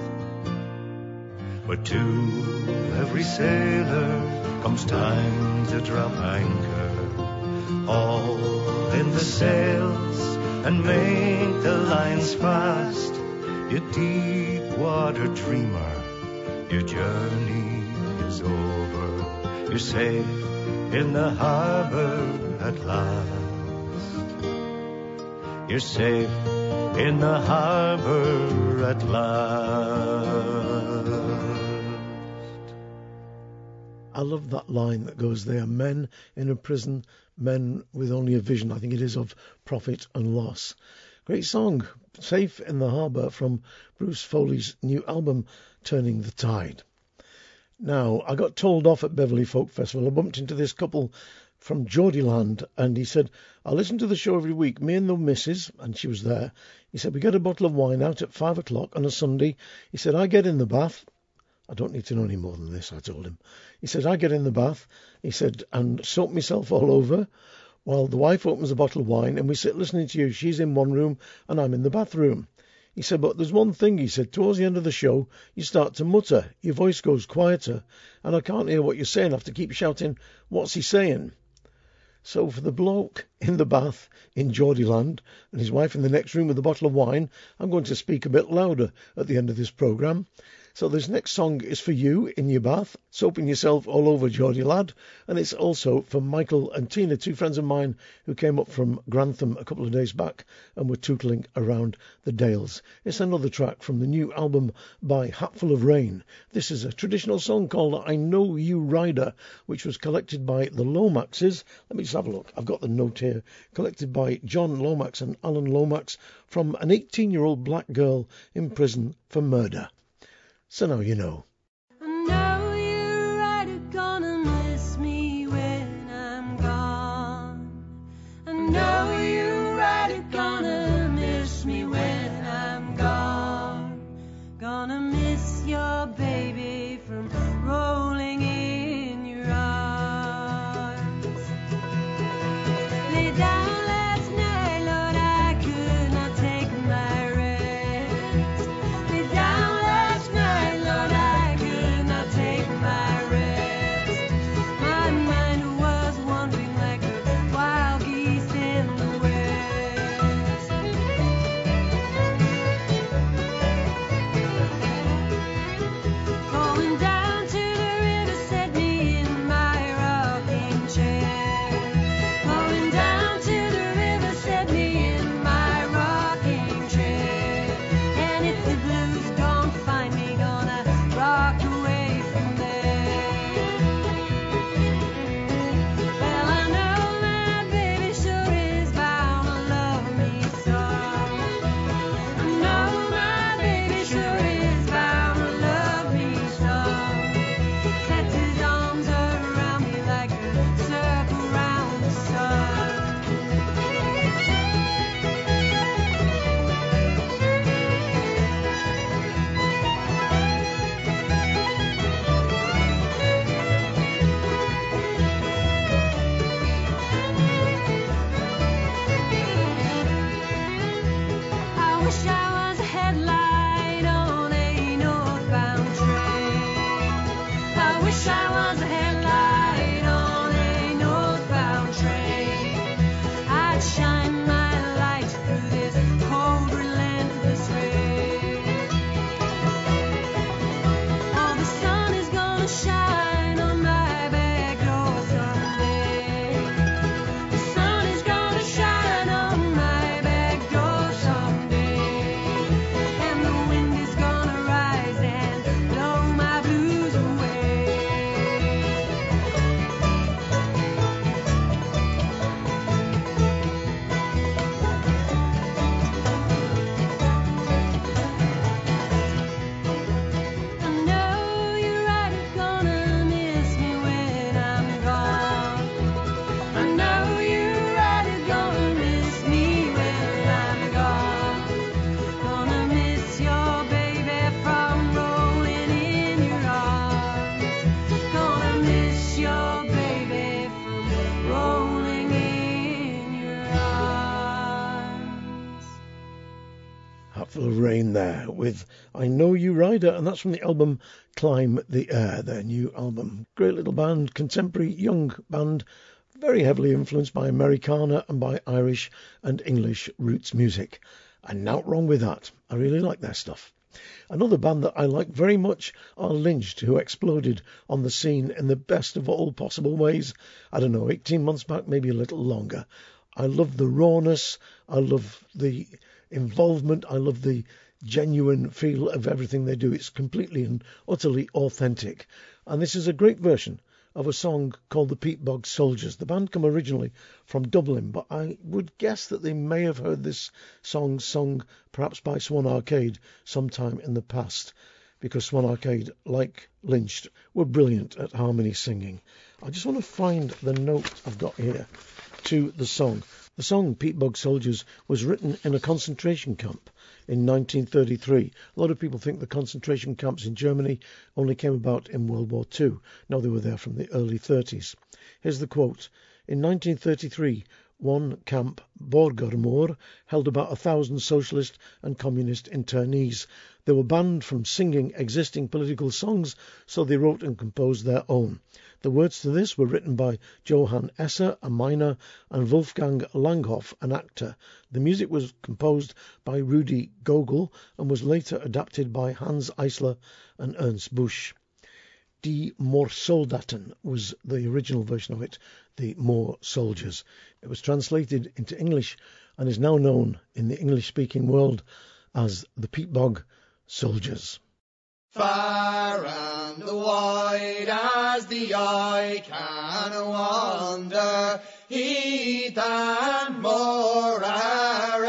But to every sailor comes time to drop anchor, all in the sails and make the lines fast. You deep water dreamer, your journey is over. You're safe in the harbor at last. You're safe in the harbor at last. I love that line that goes there. Men in a prison, men with only a vision, I think it is, of profit and loss. Great song, Safe in the Harbour, from Bruce Foley's new album, Turning the Tide. Now, I got told off at Beverley Folk Festival. I bumped into this couple from Geordieland, and he said, I listen to the show every week, me and the missus, and she was there. He said, we get a bottle of wine out at five o'clock on a Sunday. He said, I get in the bath. I don't need to know any more than this, I told him. He said, I get in the bath, he said, and soak myself all over, while the wife opens a bottle of wine, and we sit listening to you. She's in one room, and I'm in the bathroom. He said, but there's one thing, he said, towards the end of the show, you start to mutter, your voice goes quieter, and I can't hear what you're saying. I have to keep shouting, what's he saying? So for the bloke in the bath in Geordieland and his wife in the next room with a bottle of wine, I'm going to speak a bit louder at the end of this programme. So this next song is for you in your bath, soaping yourself all over, Geordie lad. And it's also for Michael and Tina, two friends of mine who came up from Grantham a couple of days back and were tootling around the Dales. It's another track from the new album by Hatful of Rain. This is a traditional song called I Know You Rider, which was collected by the Lomaxes. Let me just have a look. I've got the note here. Collected by John Lomax and Alan Lomax from an eighteen-year-old black girl in prison for murder. So now you know. I know you're right, you're gonna miss me when I'm gone. I know you're right, you're gonna miss me when I'm gone. Gonna miss your baby from rolling in your arms. Lay down last night, Lord, I could not take my rest. Lay down last night, Lord, I could not take my rest. My mind was wandering like the wild geese in the west. Going down to the river set me in my rocking chair. Going down to the river set me in my rocking chair. And if the blues don't find me, gonna rock away from there. Well, I know my baby sure is bound to love me so. I know my baby sure is bound to love me so. Sets his arms around me like a circle round the sun. I wish I was a headlight on a northbound train. I wish I was a headlight on a northbound train. I'd shine my light through this cold, relentless rain. Oh, the sun is gonna shine on my back door someday. The sun is gonna shine on my back door someday. And the Hatful of Rain there with I Know You Rider, and that's from the album Climb the Air, their new album. Great little band, contemporary young band, very heavily influenced by Americana and by Irish and English roots music. And not wrong with that. I really like their stuff. Another band that I like very much are Lynched, who exploded on the scene in the best of all possible ways. I don't know, eighteen months back, maybe a little longer. I love the rawness, I love the involvement, I love the genuine feel of everything they do. It's completely and utterly authentic. And this is a great version of a song called the Peat Bog Soldiers. The band come originally from Dublin, but I would guess that they may have heard this song sung perhaps by Swan Arcade sometime in the past, because Swan Arcade, like Lynched, were brilliant at harmony singing. I just want to find the note I've got here to the song. The song Peat Bog Soldiers was written in a concentration camp in nineteen thirty-three. A lot of people think the concentration camps in Germany only came about in World War Two. No, they were there from the early thirties. Here's the quote. In nineteen thirty-three, one camp, Borgarmoor, held about a thousand socialist and communist internees. They were banned from singing existing political songs, so they wrote and composed their own. The words to this were written by Johann Esser, a miner, and Wolfgang Langhoff, an actor. The music was composed by Rudi Gogol and was later adapted by Hans Eisler and Ernst Busch. Die Moorsoldaten was the original version of it, the Moor Soldiers. It was translated into English and is now known in the English-speaking world as the Peat Bog Soldiers. Far and wide as the eye can wander, heath and moor are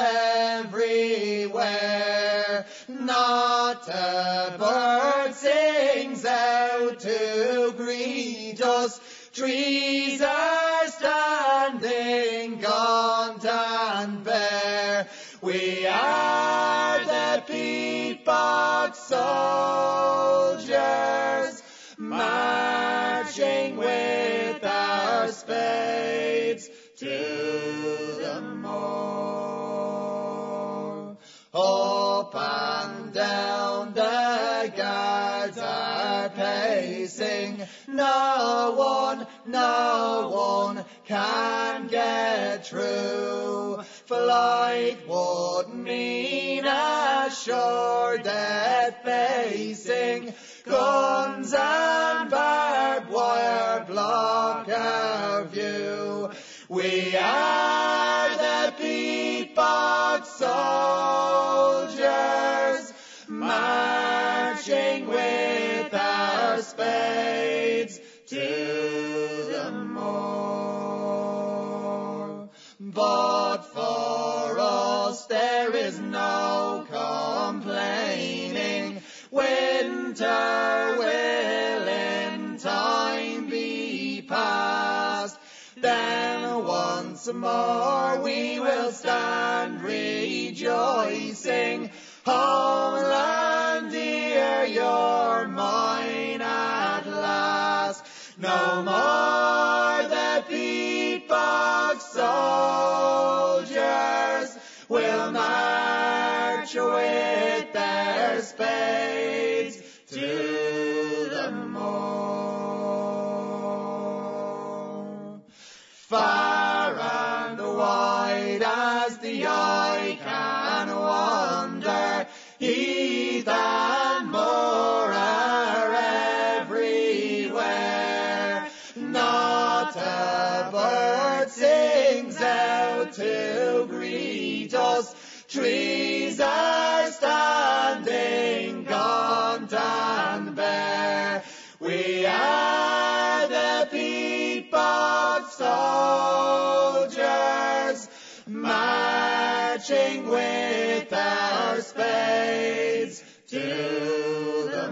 everywhere. Not a bird sings out to greet us, trees are standing gaunt and bare. We are the Peat Bog Soldiers, marching with our spades to the moor. Up and down the guards are pacing, no one, no one can get through. Flight would mean a sure death facing, guns and barbed wire block our view. We are the Peat Bog Soldiers, marching with our spades to the moor. But for us there is no complaining, winter will in time be past. Then once more we will stand rejoicing, homeland dear, you're mine at last. No more the Peat Bog Soldiers will march with their spades to the moor. Far and wide as the eye can wander, heath and moor are everywhere. Not a bird sings out to greet us, trees are standing gaunt and bare. We are the Peat Bog Soldiers, marching with our spades to the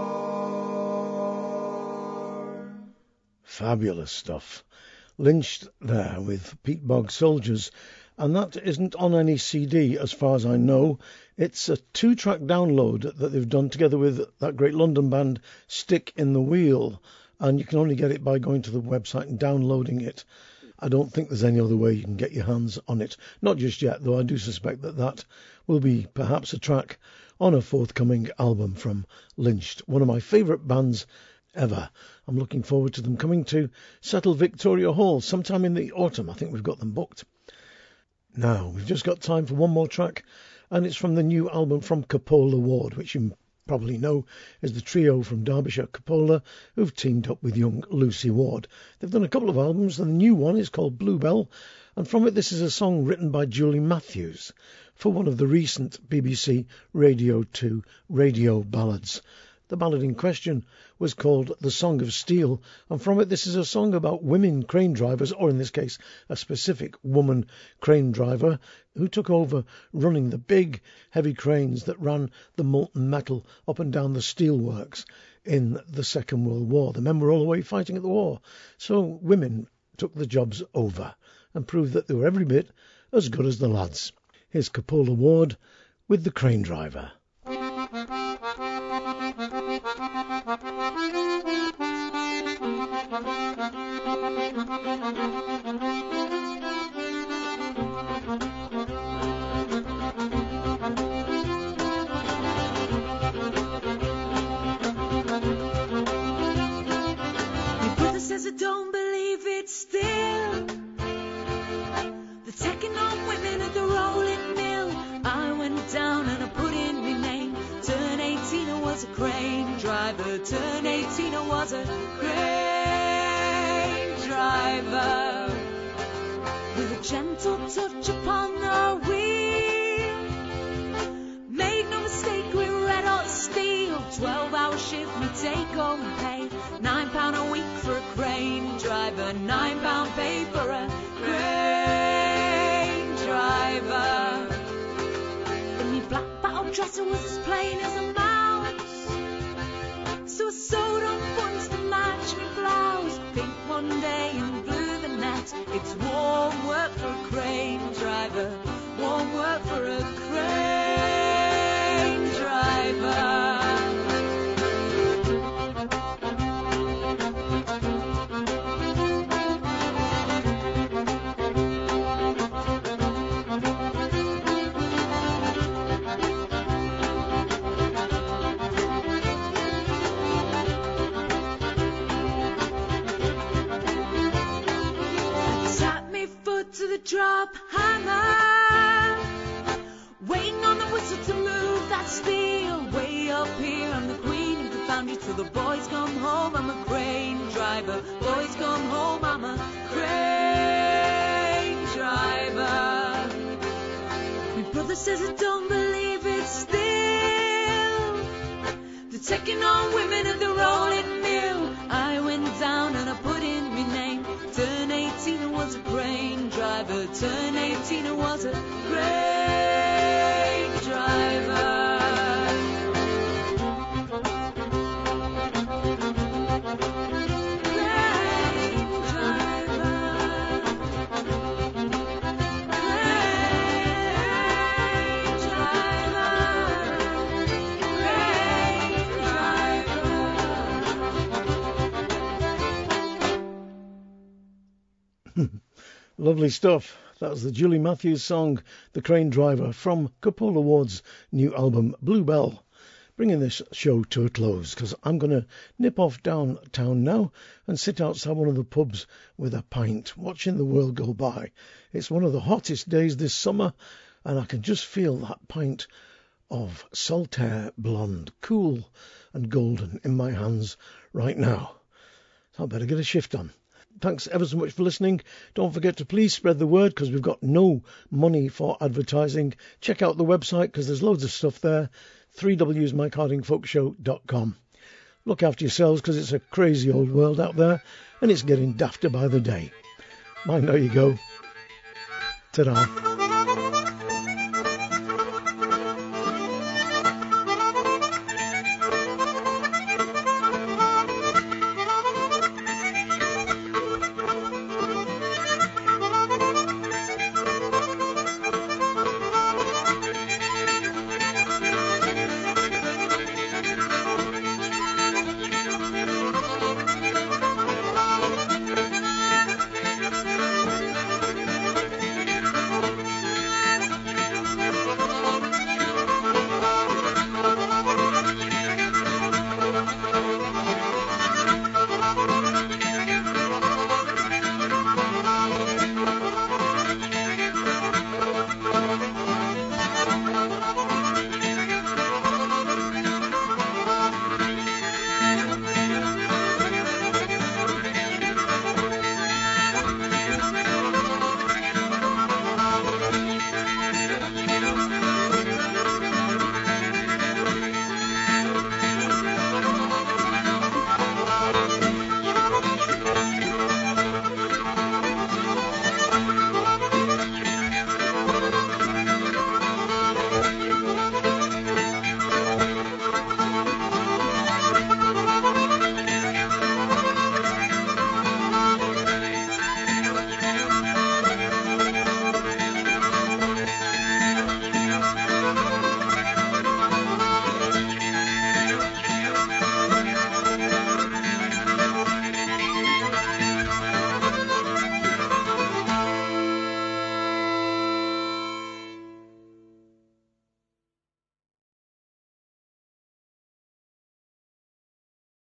moor. Fabulous stuff. Lynched there with Peat Bog Soldiers, and that isn't on any C D as far as I know. It's a two-track download that they've done together with that great London band Stick in the Wheel, and you can only get it by going to the website and downloading it. I don't think there's any other way you can get your hands on it. Not just yet, though I do suspect that that will be perhaps a track on a forthcoming album from Lynched, one of my favourite bands ever. I'm looking forward to them coming to Settle Victoria Hall sometime in the autumn. I think we've got them booked. Now, we've just got time for one more track, and it's from the new album from Cupola Ward, which you probably know is the trio from Derbyshire, Cupola, who've teamed up with young Lucy Ward. They've done a couple of albums, and the new one is called Bluebell, and from it this is a song written by Julie Matthews for one of the recent B B C Radio two radio ballads. The ballad in question was called The Song of Steel, and from it this is a song about women crane drivers, or in this case a specific woman crane driver who took over running the big heavy cranes that ran the molten metal up and down the steelworks in the Second World War. The men were all away fighting at the war, so women took the jobs over and proved that they were every bit as good as the lads. Here's Cupola Ward with The Crane Driver. Don't believe it still. They're taking on women at the rolling mill. I went down and I put in my name. Turn eighteen, I was a crane driver. Turn eighteen, I was a crane driver. With a gentle touch upon the wheel. Make no mistake, we're red hot steel. Twelve hour shift, me take home pay. Nine pound a week for a crane driver. Nine pound pay for a crane driver. And me black battle dresser was as plain as a mouse. So I sewed on buttons to match me blouse. Pink one day and blue the next. It's warm work for a crane driver. Warm work for a crane driver. To the drop hammer, waiting on the whistle to move that steel. Way up here, I'm the queen of the foundry till the boys come home. I'm a crane driver. Boys come home, I'm a crane driver. My brother says I don't believe it still. They're taking on women at the rolling mill. I went down and I put in my name. Turn eighteen, I was a crane driver. Turn eighteen, I was a crane driver. Lovely stuff. That was the Julie Matthews song, The Crane Driver, from Cupola Ward's new album, Bluebell. Bringing this show to a close, because I'm going to nip off downtown now and sit outside one of the pubs with a pint, watching the world go by. It's one of the hottest days this summer, and I can just feel that pint of Saltaire Blonde, cool and golden, in my hands right now. So I better get a shift on. Thanks ever so much for listening. Don't forget to please spread the word, because we've got no money for advertising. Check out the website, because there's loads of stuff there. three W's mike harding folk show dot com. Look after yourselves, because it's a crazy old world out there, and it's getting dafter by the day. Mind how you go. Ta-da.